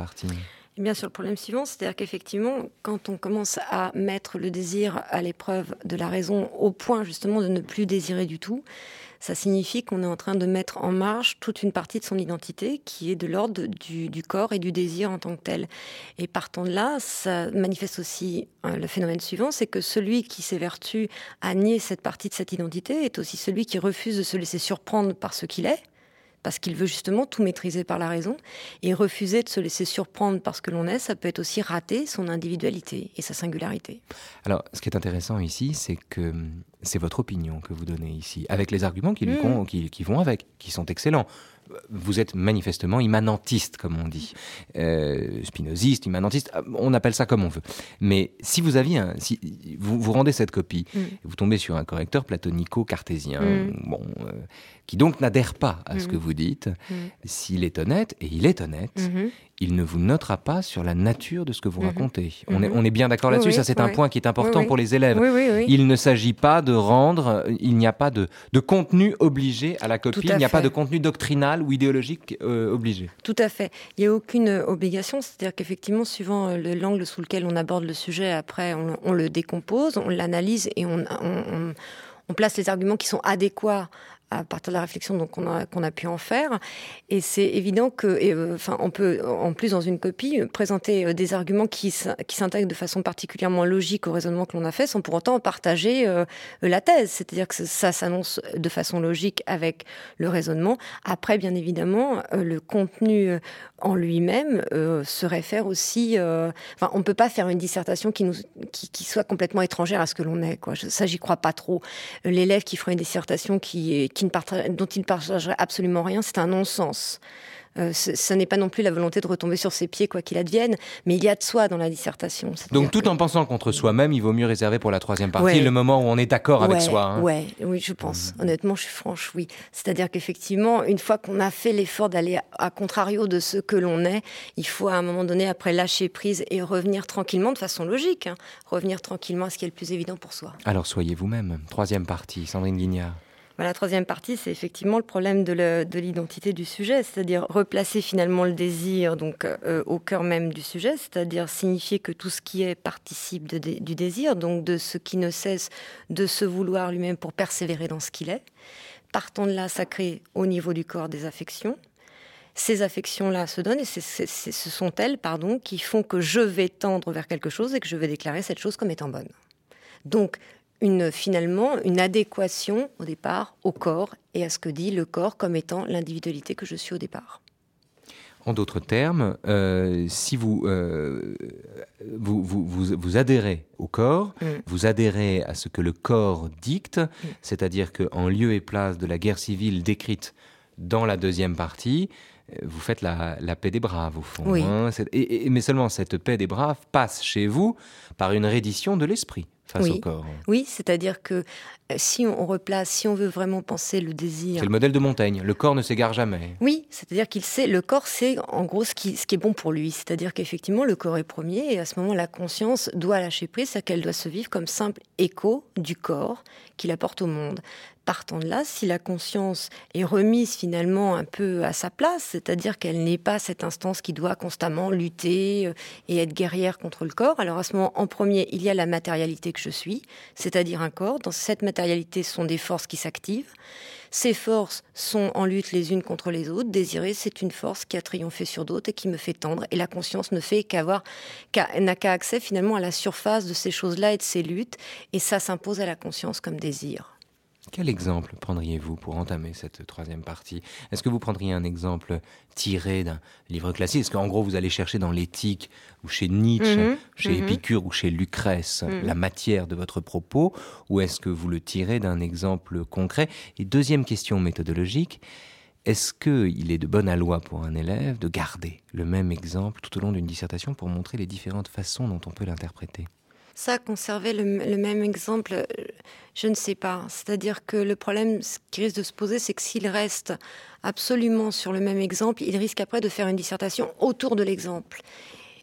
Et bien sur le problème suivant, c'est-à-dire qu'effectivement, quand on commence à mettre le désir à l'épreuve de la raison au point justement de ne plus désirer du tout, ça signifie qu'on est en train de mettre en marche toute une partie de son identité qui est de l'ordre du, du corps et du désir en tant que tel. Et partant de là, ça manifeste aussi hein, le phénomène suivant, c'est que celui qui s'évertue à nier cette partie de cette identité est aussi celui qui refuse de se laisser surprendre par ce qu'il est, parce qu'il veut justement tout maîtriser par la raison. Et refuser de se laisser surprendre par ce que l'on est, ça peut être aussi rater son individualité et sa singularité. Alors, ce qui est intéressant ici, c'est que c'est votre opinion que vous donnez ici, avec les arguments qui, lui Mmh. con- qui, qui vont avec, qui sont excellents. Vous êtes manifestement immanentiste, comme on dit. Euh, spinoziste, immanentiste, on appelle ça comme on veut. Mais si vous aviez un... Si vous, vous rendez cette copie, Mm. vous tombez sur un correcteur platonico-cartésien, Mm. bon, euh, qui donc n'adhère pas à ce Mm. que vous dites. Mm. S'il est honnête, et il est honnête, Mhm. il ne vous notera pas sur la nature de ce que vous Mhm. racontez. On, Mhm. est, on est bien d'accord là-dessus, Oui, ça c'est oui, un point qui est important oui, oui. pour les élèves. Oui, oui, oui. Il ne s'agit pas de rendre, il n'y a pas de, de contenu obligé à la copie, Tout à il n'y a pas fait. de contenu doctrinal ou idéologique euh, obligé. Tout à fait. Il n'y a aucune obligation, c'est-à-dire qu'effectivement, suivant euh, le- l'angle sous lequel on aborde le sujet, après, on, on le décompose, on l'analyse et on, on, on- on place les arguments qui sont adéquats à partir de la réflexion donc, qu'on, a, qu'on a pu en faire. Et c'est évident que, et, euh, enfin, on peut, en plus, dans une copie, euh, présenter euh, des arguments qui, s- qui s'intègrent de façon particulièrement logique au raisonnement que l'on a fait, sans pour autant partager euh, la thèse. C'est-à-dire que ça s'annonce de façon logique avec le raisonnement. Après, bien évidemment, euh, le contenu euh, en lui-même euh, se réfère aussi... euh, Enfin, on ne peut pas faire une dissertation qui, nous, qui, qui soit complètement étrangère à ce que l'on est, quoi. Je, ça, j'y crois pas trop. L'élève qui ferait une dissertation qui, qui ne partage, dont il ne partagerait absolument rien, c'est un non-sens. Euh, ce n'est pas non plus la volonté de retomber sur ses pieds, quoi qu'il advienne, mais il y a de soi dans la dissertation. Donc tout que... en pensant contre soi-même, il vaut mieux réserver pour la troisième partie Ouais. le moment où on est d'accord avec ouais, soi. Hein. Ouais, oui, je pense. Mmh. Honnêtement, je suis franche, oui. C'est-à-dire qu'effectivement, une fois qu'on a fait l'effort d'aller à, à contrario de ce que l'on est, il faut à un moment donné, après, lâcher prise et revenir tranquillement, de façon logique, hein, revenir tranquillement à ce qui est le plus évident pour soi. Alors soyez vous-même. Troisième partie, Sandrine Guignard. La troisième partie, c'est effectivement le problème de, le, de l'identité du sujet, c'est-à-dire replacer finalement le désir donc euh, au cœur même du sujet, c'est-à-dire signifier que tout ce qui est participe de, de, du désir, donc de ce qui ne cesse de se vouloir lui-même pour persévérer dans ce qu'il est. Partant de là, ça crée au niveau du corps des affections. Ces affections-là se donnent et c'est, c'est, c'est, ce sont elles pardon, qui font que je vais tendre vers quelque chose et que je vais déclarer cette chose comme étant bonne. Donc, Une, finalement, une adéquation au départ au corps et à ce que dit le corps comme étant l'individualité que je suis au départ. En d'autres termes, euh, si vous, euh, vous, vous, vous, vous adhérez au corps, mm. vous adhérez à ce que le corps dicte, mm. c'est-à-dire qu'en lieu et place de la guerre civile décrite dans la deuxième partie, vous faites la, la paix des braves, au fond. Oui. Hein, et, et, mais seulement cette paix des braves passe chez vous par une reddition de l'esprit face oui. au corps. Oui, c'est-à-dire que si on replace, si on veut vraiment penser le désir... C'est le modèle de Montaigne, le corps ne s'égare jamais. Oui, c'est-à-dire qu'il sait, le corps sait en gros ce qui, ce qui est bon pour lui. C'est-à-dire qu'effectivement, le corps est premier et à ce moment, la conscience doit lâcher prise, c'est-à-dire qu'elle doit se vivre comme simple écho du corps qu'il apporte au monde. Partant de là, si la conscience est remise finalement un peu à sa place, c'est-à-dire qu'elle n'est pas cette instance qui doit constamment lutter et être guerrière contre le corps, alors à ce moment, en premier, il y a la matérialité que je suis, c'est-à-dire un corps. Dans cette matérialité, ce sont des forces qui s'activent. Ces forces sont en lutte les unes contre les autres. Désirer, c'est une force qui a triomphé sur d'autres et qui me fait tendre. Et la conscience ne fait qu'avoir, qu'à, n'a qu'à accès finalement à la surface de ces choses-là et de ces luttes. Et ça s'impose à la conscience comme désir. Quel exemple prendriez-vous pour entamer cette troisième partie ? Est-ce que vous prendriez un exemple tiré d'un livre classique ? Est-ce qu'en gros, vous allez chercher dans l'éthique, ou chez Nietzsche, mmh, chez mmh. Épicure, ou chez Lucrèce, mmh. la matière de votre propos ? Ou est-ce que vous le tirez d'un exemple concret ? Et deuxième question méthodologique, est-ce qu'il est de bonne aloi pour un élève de garder le même exemple tout au long d'une dissertation pour montrer les différentes façons dont on peut l'interpréter ? Ça, conserver le, le même exemple, je ne sais pas. C'est-à-dire que le problème qui risque de se poser, c'est que s'il reste absolument sur le même exemple, il risque après de faire une dissertation autour de l'exemple.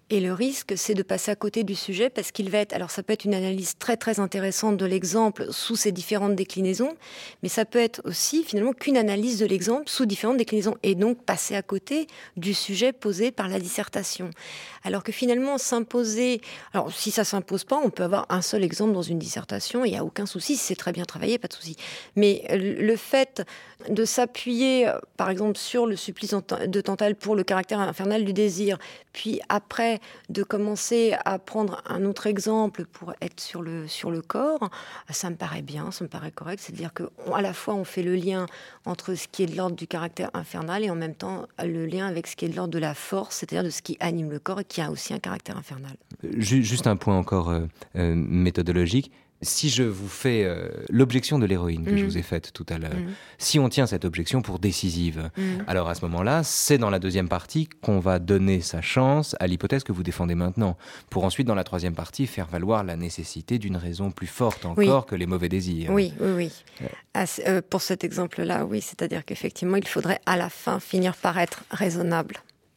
Et le risque, c'est de passer à côté du sujet parce qu'il va être... Alors ça peut être une analyse très très intéressante de l'exemple sous ses différentes déclinaisons, mais ça peut être aussi finalement qu'une analyse de l'exemple sous différentes déclinaisons et donc passer à côté du sujet posé par la dissertation. Alors que finalement s'imposer... Alors si ça s'impose pas, on peut avoir un seul exemple dans une dissertation, il n'y a aucun souci, si c'est très bien travaillé, pas de souci. Mais le fait de s'appuyer par exemple sur le supplice de Tantale pour le caractère infernal du désir, puis après de commencer à prendre un autre exemple pour être sur le, sur le corps, ça me paraît bien, ça me paraît correct. C'est-à-dire qu'à la fois on fait le lien entre ce qui est de l'ordre du caractère infernal et en même temps le lien avec ce qui est de l'ordre de la force, c'est-à-dire de ce qui anime le corps et qui a aussi un caractère infernal. Juste un point encore euh, euh, méthodologique. Si je vous fais euh, l'objection de l'héroïne que mmh. je vous ai faite tout à l'heure, mmh. si on tient cette objection pour décisive, mmh. alors à ce moment-là, c'est dans la deuxième partie qu'on va donner sa chance à l'hypothèse que vous défendez maintenant, pour ensuite, dans la troisième partie, faire valoir la nécessité d'une raison plus forte encore oui. que les mauvais désirs. Oui, oui, oui. Ouais. Ah, euh, pour cet exemple-là, oui, c'est-à-dire qu'effectivement, il faudrait à la fin finir par être raisonnable.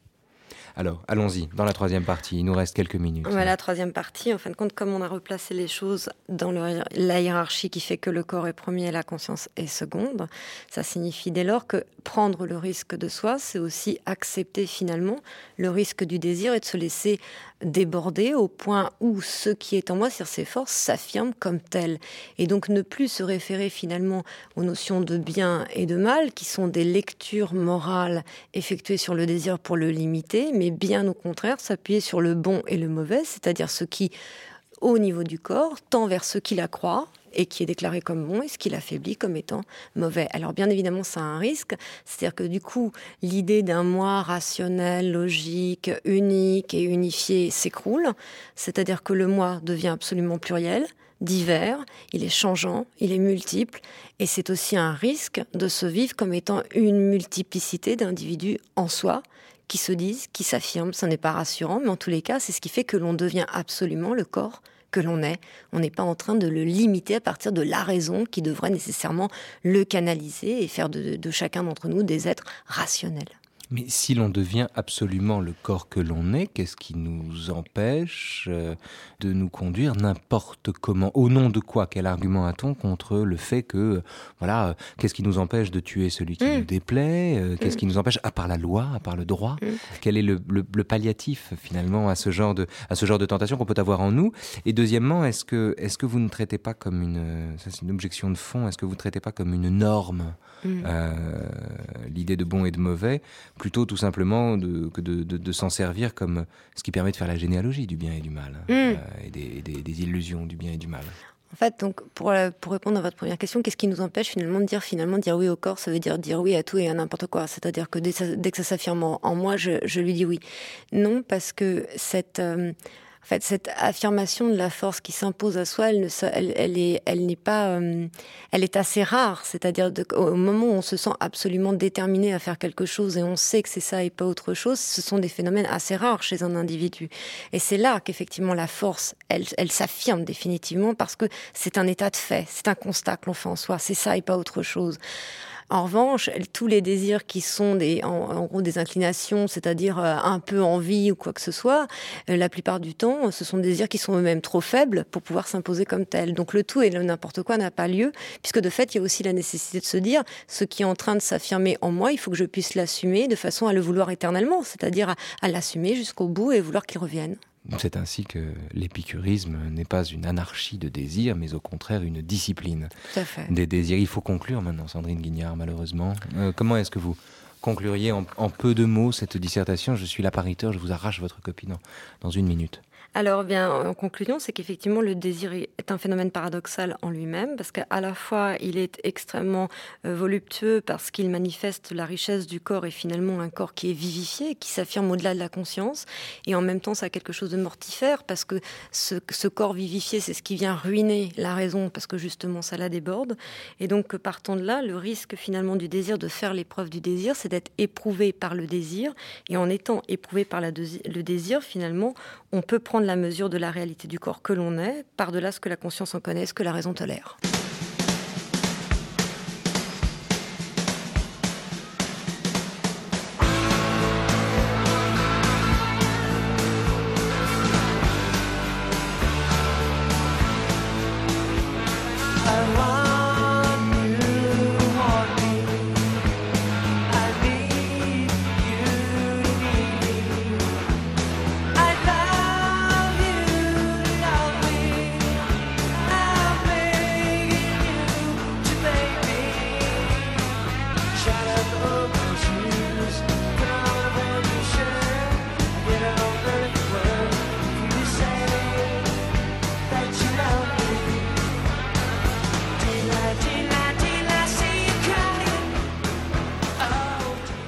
Alors, allons-y, dans la troisième partie, il nous reste quelques minutes. Ouais, la troisième partie, en fin de compte, comme on a replacé les choses dans le, la hiérarchie qui fait que le corps est premier et la conscience est seconde, ça signifie dès lors que prendre le risque de soi, c'est aussi accepter finalement le risque du désir et de se laisser déborder au point où ce qui est en moi, c'est-à-dire ses forces, s'affirme comme tel. Et donc ne plus se référer finalement aux notions de bien et de mal, qui sont des lectures morales effectuées sur le désir pour le limiter, mais bien au contraire s'appuyer sur le bon et le mauvais, c'est-à-dire ce qui, au niveau du corps, tend vers ce qu'il accroît et qui est déclaré comme bon et ce qui l'affaiblit comme étant mauvais. Alors bien évidemment, ça a un risque, c'est-à-dire que du coup, l'idée d'un moi rationnel, logique, unique et unifié s'écroule, c'est-à-dire que le moi devient absolument pluriel, divers, il est changeant, il est multiple, et c'est aussi un risque de se vivre comme étant une multiplicité d'individus en soi, qui se disent, qui s'affirment. Ça n'est pas rassurant, mais en tous les cas, c'est ce qui fait que l'on devient absolument le corps que l'on est. On n'est pas en train de le limiter à partir de la raison qui devrait nécessairement le canaliser et faire de, de chacun d'entre nous des êtres rationnels. Mais si l'on devient absolument le corps que l'on est, qu'est-ce qui nous empêche euh, de nous conduire n'importe comment? Au nom de quoi? Quel argument a-t-on contre le fait que, euh, voilà, euh, qu'est-ce qui nous empêche de tuer celui qui mmh. nous déplaît? euh, Qu'est-ce mmh. qui nous empêche, à part la loi, à part le droit? mmh. Quel est le, le, le palliatif, finalement, à ce genre de, à ce genre de tentation qu'on peut avoir en nous? Et deuxièmement, est-ce que, est-ce que vous ne traitez pas comme une... Ça, c'est une objection de fond. Est-ce que vous ne traitez pas comme une norme mmh. euh, l'idée de bon et de mauvais, plutôt tout simplement de, que de, de, de s'en servir comme ce qui permet de faire la généalogie du bien et du mal, mmh. euh, et des, des, des illusions du bien et du mal. En fait, donc, pour, pour répondre à votre première question, qu'est-ce qui nous empêche finalement de dire, finalement, dire oui au corps, ça veut dire dire oui à tout et à n'importe quoi. C'est-à-dire que dès, dès que ça s'affirme en, en moi, je, je lui dis oui. Non, parce que cette... Euh, En fait, cette affirmation de la force qui s'impose à soi, elle, ne, elle, elle, est, elle n'est pas, euh, elle est assez rare. C'est-à-dire de, au moment où on se sent absolument déterminé à faire quelque chose et on sait que c'est ça et pas autre chose, ce sont des phénomènes assez rares chez un individu. Et c'est là qu'effectivement la force, elle, elle s'affirme définitivement parce que c'est un état de fait, c'est un constat que l'on fait en soi, c'est ça et pas autre chose. En revanche, tous les désirs qui sont des, en, en gros des inclinations, c'est-à-dire euh, un peu envie ou quoi que ce soit, euh, la plupart du temps, ce sont des désirs qui sont eux-mêmes trop faibles pour pouvoir s'imposer comme tels. Donc le tout et le n'importe quoi n'a pas lieu, puisque de fait, il y a aussi la nécessité de se dire, ce qui est en train de s'affirmer en moi, il faut que je puisse l'assumer de façon à le vouloir éternellement, c'est-à-dire à, à l'assumer jusqu'au bout et vouloir qu'il revienne. C'est ainsi que l'épicurisme n'est pas une anarchie de désirs, mais au contraire une discipline Tout à fait. des désirs. Il faut conclure maintenant, Sandrine Guignard, malheureusement. Euh, comment est-ce que vous concluriez en, en peu de mots cette dissertation? Je suis l'appariteur, je vous arrache votre copie dans, dans une minute. Alors, bien, en conclusion, c'est qu'effectivement, le désir est un phénomène paradoxal en lui-même, parce qu'à la fois, il est extrêmement euh, voluptueux parce qu'il manifeste la richesse du corps et finalement un corps qui est vivifié, qui s'affirme au-delà de la conscience, et en même temps, ça a quelque chose de mortifère, parce que ce, ce corps vivifié, c'est ce qui vient ruiner la raison, parce que justement, ça la déborde. Et donc, partant de là, le risque finalement du désir, de faire l'épreuve du désir, c'est d'être éprouvé par le désir, et en étant éprouvé par la de- le désir, finalement, on peut prendre la mesure de la réalité du corps que l'on est, par-delà ce que la conscience en connaît, ce que la raison tolère.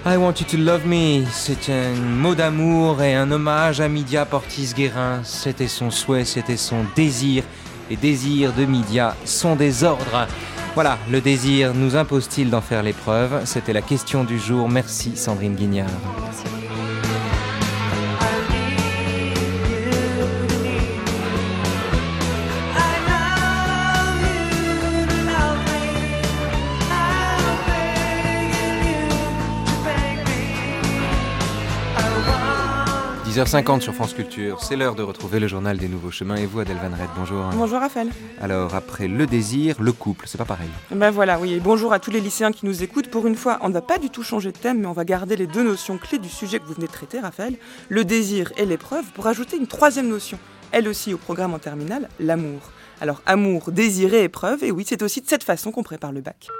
I Want You to Love Me, c'est un mot d'amour et un hommage à Midia Portis-Guérin. C'était son souhait, c'était son désir. Les désirs de Midia sont des ordres. Voilà, le désir nous impose-t-il d'en faire l'épreuve? C'était la question du jour. Merci Sandrine Guignard. Merci. dix heures cinquante sur France Culture, c'est l'heure de retrouver le journal des nouveaux chemins. Et vous, Adèle Van Red, bonjour. Bonjour Raphaël. Alors, après le désir, le couple, c'est pas pareil. Ben voilà, oui, et bonjour à tous les lycéens qui nous écoutent. Pour une fois, on ne va pas du tout changer de thème, mais on va garder les deux notions clés du sujet que vous venez de traiter, Raphaël, le désir et l'épreuve, pour ajouter une troisième notion, elle aussi au programme en terminale, l'amour. Alors, amour, désir et épreuve, et oui, c'est aussi de cette façon qu'on prépare le bac.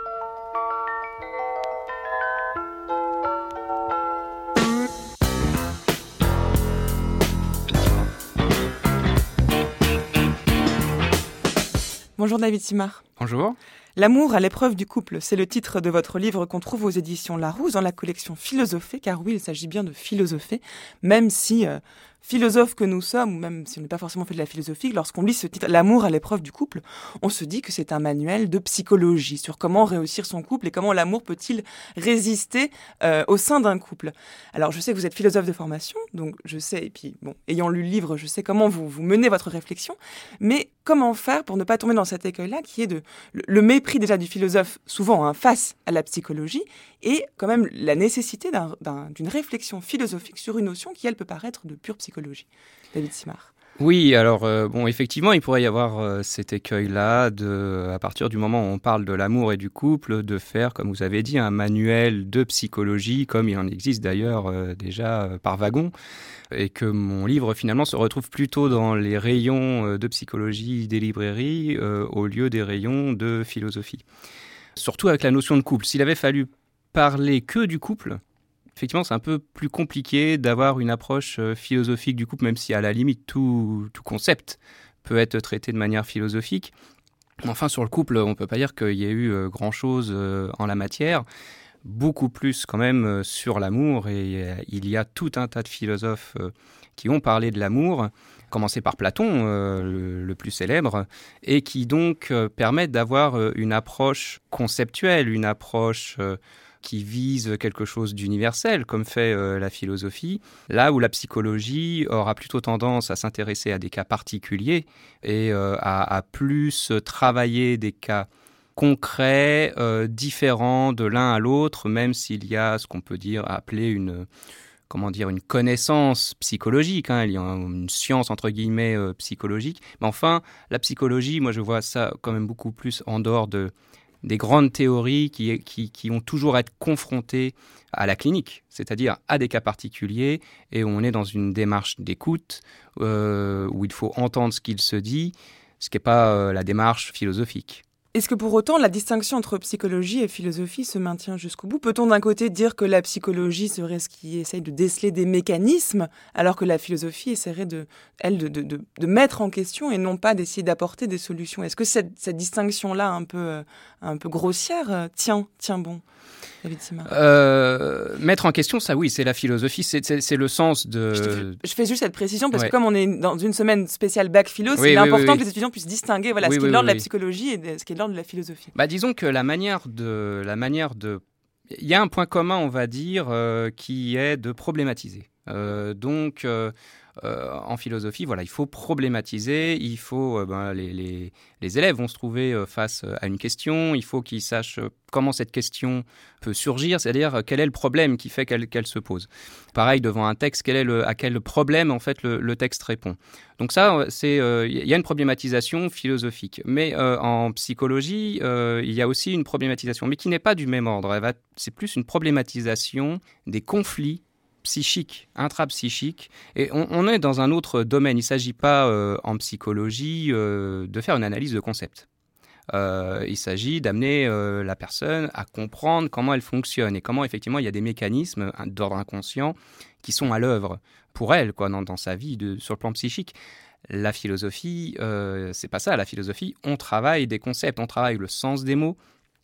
Bonjour David Simard. Bonjour. L'amour à l'épreuve du couple, c'est le titre de votre livre qu'on trouve aux éditions Larousse dans la collection Philosopher, car oui, il s'agit bien de philosopher, même si euh, philosophes que nous sommes, ou même si on n'est pas forcément fait de la philosophie, lorsqu'on lit ce titre, L'amour à l'épreuve du couple, on se dit que c'est un manuel de psychologie sur comment réussir son couple et comment l'amour peut-il résister euh, au sein d'un couple. Alors je sais que vous êtes philosophe de formation, donc je sais, et puis bon, ayant lu le livre, je sais comment vous, vous menez votre réflexion, mais comment faire pour ne pas tomber dans cet écueil-là qui est de le, le mépris déjà du philosophe, souvent hein, face à la psychologie, et quand même la nécessité d'un, d'un, d'une réflexion philosophique sur une notion qui, elle, peut paraître de pure psychologie. David Simard. Oui, alors euh, bon, effectivement, il pourrait y avoir euh, cet écueil-là, de, à partir du moment où on parle de l'amour et du couple, de faire, comme vous avez dit, un manuel de psychologie, comme il en existe d'ailleurs euh, déjà euh, par wagon, et que mon livre finalement se retrouve plutôt dans les rayons euh, de psychologie des librairies euh, au lieu des rayons de philosophie. Surtout avec la notion de couple. S'il avait fallu parler que du couple, effectivement, c'est un peu plus compliqué d'avoir une approche philosophique du couple, même si à la limite, tout, tout concept peut être traité de manière philosophique. Enfin, sur le couple, on ne peut pas dire qu'il y ait eu grand-chose en la matière. Beaucoup plus quand même sur l'amour. Et il y a tout un tas de philosophes qui ont parlé de l'amour, commencé par Platon, euh, le, le plus célèbre, et qui donc euh, permettent d'avoir euh, une approche conceptuelle, une approche euh, qui vise quelque chose d'universel, comme fait euh, la philosophie, là où la psychologie aura plutôt tendance à s'intéresser à des cas particuliers et euh, à, à plus travailler des cas concrets, euh, différents de l'un à l'autre, même s'il y a ce qu'on peut dire appeler une... comment dire, une connaissance psychologique, hein, il y a une science entre guillemets euh, psychologique. Mais enfin, la psychologie, moi je vois ça quand même beaucoup plus en dehors de, des grandes théories qui, qui, qui ont toujours à être confrontées à la clinique, c'est-à-dire à des cas particuliers, et où on est dans une démarche d'écoute, euh, où il faut entendre ce qu'il se dit, ce qui n'est pas euh, la démarche philosophique. Est-ce que pour autant, la distinction entre psychologie et philosophie se maintient jusqu'au bout ? Peut-on d'un côté dire que la psychologie serait ce qui essaye de déceler des mécanismes, alors que la philosophie essaierait, de, elle, de, de, de, de mettre en question et non pas d'essayer d'apporter des solutions ? Est-ce que cette, cette distinction-là, un peu, un peu grossière, tient, tient bon ? David Simard. Euh, mettre en question, ça oui, c'est la philosophie, c'est, c'est, c'est le sens de... Je, te, je fais juste cette précision parce ouais. que comme on est dans une semaine spéciale bac philo, c'est oui, important oui, oui, oui. que les étudiants puissent distinguer voilà, oui, ce qui est oui, de l'ordre oui, de la oui. psychologie et de, ce qui est de l'ordre de la philosophie. Bah, disons que la manière de... La manière de... Il y a un point commun, on va dire, euh, qui est de problématiser. Euh, donc... Euh, Euh, en philosophie, voilà, il faut problématiser, il faut, euh, ben, les, les, les élèves vont se trouver euh, face à une question, il faut qu'ils sachent comment cette question peut surgir, c'est-à-dire quel est le problème qui fait qu'elle, qu'elle se pose. Pareil, devant un texte, quel est le, à quel problème en fait le, le texte répond. Donc ça, c'est, il euh, y a une problématisation philosophique. Mais euh, en psychologie, euh, il y a aussi une problématisation, mais qui n'est pas du même ordre. Elle va, c'est plus une problématisation des conflits psychique, intrapsychique. Et on, on est dans un autre domaine. Il ne s'agit pas euh, en psychologie euh, de faire une analyse de concept. Euh, il s'agit d'amener euh, la personne à comprendre comment elle fonctionne et comment effectivement il y a des mécanismes d'ordre inconscient qui sont à l'œuvre pour elle quoi, dans, dans sa vie de, sur le plan psychique. La philosophie, euh, c'est pas ça. La philosophie, on travaille des concepts, on travaille le sens des mots,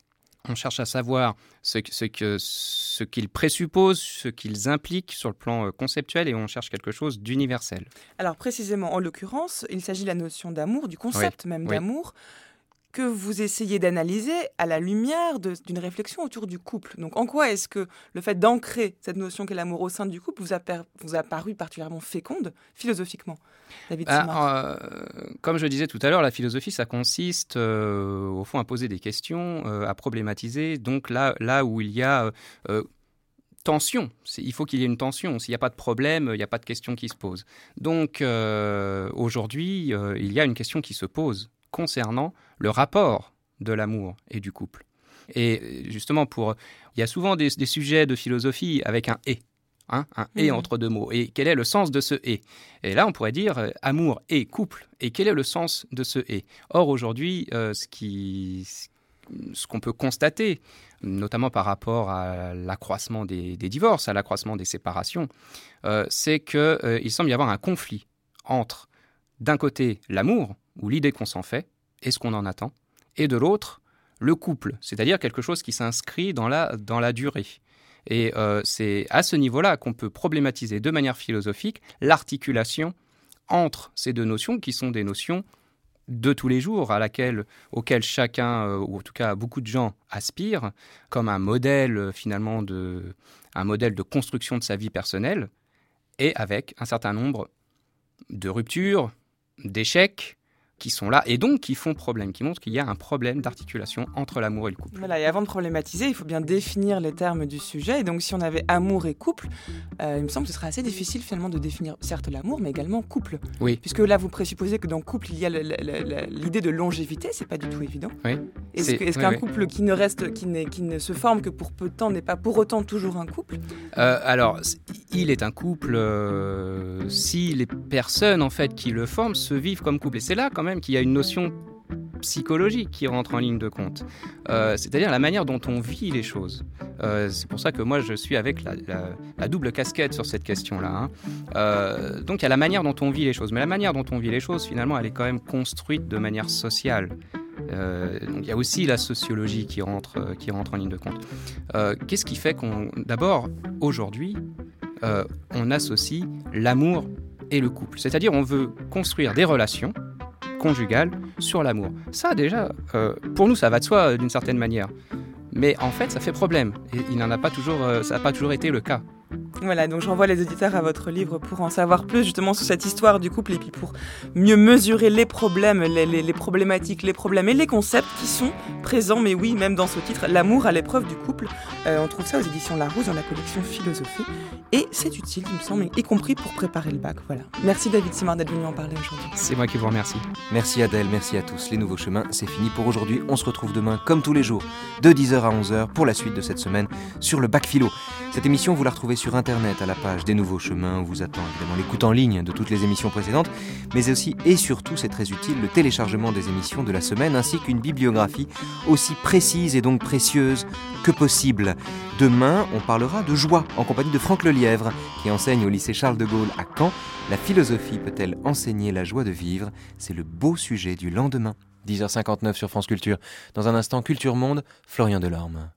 On cherche à savoir ce, ce, que, ce qu'ils présupposent, ce qu'ils impliquent sur le plan conceptuel, et on cherche quelque chose d'universel. Alors précisément, en l'occurrence, il s'agit de la notion d'amour, du concept oui. même oui. d'amour, que vous essayez d'analyser à la lumière de, d'une réflexion autour du couple. Donc en quoi est-ce que le fait d'ancrer cette notion qu'est l'amour au sein du couple vous a, per, vous a paru particulièrement féconde, philosophiquement, David Simard? Ah, euh, Comme je disais tout à l'heure, la philosophie, ça consiste euh, au fond à poser des questions, euh, à problématiser. Donc là, là où il y a... Euh, tension, c'est, il faut qu'il y ait une tension. S'il n'y a pas de problème, il n'y a pas de question qui se pose. Donc euh, aujourd'hui, euh, il y a une question qui se pose concernant le rapport de l'amour et du couple. Et justement, pour, il y a souvent des, des sujets de philosophie avec un « et », hein, un « et » mmh. entre deux mots. Et quel est le sens de ce « et » ? Et là, on pourrait dire euh, amour et couple. Et quel est le sens de ce « et » ? Or, aujourd'hui, euh, ce, qui, ce qu'on peut constater, notamment par rapport à l'accroissement des, des divorces, à l'accroissement des séparations, euh, c'est qu'il euh, semble y avoir un conflit entre, d'un côté, l'amour, ou l'idée qu'on s'en fait, et ce qu'on en attend, et de l'autre, le couple, c'est-à-dire quelque chose qui s'inscrit dans la, dans la durée. Et euh, c'est à ce niveau-là qu'on peut problématiser de manière philosophique l'articulation entre ces deux notions, qui sont des notions de tous les jours, à laquelle, auxquelles chacun, euh, ou en tout cas beaucoup de gens, aspirent, comme un modèle, euh, finalement, de, un modèle de construction de sa vie personnelle, et avec un certain nombre de ruptures, d'échecs, qui sont là et donc qui font problème, qui montrent qu'il y a un problème d'articulation entre l'amour et le couple. Voilà, et avant de problématiser, il faut bien définir les termes du sujet. Et donc si on avait amour et couple, euh, il me semble que ce serait assez difficile finalement de définir certes l'amour, mais également couple. Oui. Puisque là, vous présupposez que dans couple, il y a le, le, le, l'idée de longévité, c'est pas du tout évident. Oui. Est-ce, c'est, que, est-ce oui, qu'un oui. couple qui ne reste, qui, n'est, qui ne se forme que pour peu de temps n'est pas pour autant toujours un couple ? euh, Alors, il est un couple euh, si les personnes en fait qui le forment se vivent comme couple. Et c'est là quand même qu'il y a une notion psychologique qui rentre en ligne de compte, euh, c'est-à-dire la manière dont on vit les choses. Euh, c'est pour ça que moi je suis avec la, la, la double casquette sur cette question-là. Hein. Euh, donc il y a la manière dont on vit les choses, mais la manière dont on vit les choses, finalement, elle est quand même construite de manière sociale. Euh, donc il y a aussi la sociologie qui rentre, euh, qui rentre en ligne de compte. Euh, qu'est-ce qui fait qu'on, d'abord, aujourd'hui, euh, on associe l'amour et le couple, c'est-à-dire on veut construire des relations conjugale sur l'amour. Ça, déjà, euh, pour nous, ça va de soi euh, d'une certaine manière. Mais en fait, ça fait problème. Et il n'en a pas toujours, euh, ça n'a pas toujours été le cas. Voilà, donc je renvoie les auditeurs à votre livre pour en savoir plus justement sur cette histoire du couple et puis pour mieux mesurer les problèmes, les, les, les problématiques, les problèmes et les concepts qui sont présents, mais oui, même dans ce titre, l'amour à l'épreuve du couple. Euh, on trouve ça aux éditions Larousse dans la collection Philosophie. Et c'est utile, il me semble, y compris pour préparer le bac. Voilà. Merci David Simard d'être venu en parler aujourd'hui. C'est moi qui vous remercie. Merci Adèle, merci à tous. Les Nouveaux Chemins, c'est fini pour aujourd'hui. On se retrouve demain, comme tous les jours, de dix heures à onze heures pour la suite de cette semaine sur le bac philo. Cette émission, vous la retrouvez sur Internet à la page des Nouveaux Chemins, où vous attend évidemment l'écoute en ligne de toutes les émissions précédentes, mais aussi et surtout, c'est très utile, le téléchargement des émissions de la semaine, ainsi qu'une bibliographie aussi précise et donc précieuse que possible. Demain, on parlera de joie en compagnie de Franck Lelièvre, qui enseigne au lycée Charles de Gaulle à Caen. La philosophie peut-elle enseigner la joie de vivre ? C'est le beau sujet du lendemain. dix heures cinquante-neuf sur France Culture. Dans un instant, Culture Monde, Florian Delorme.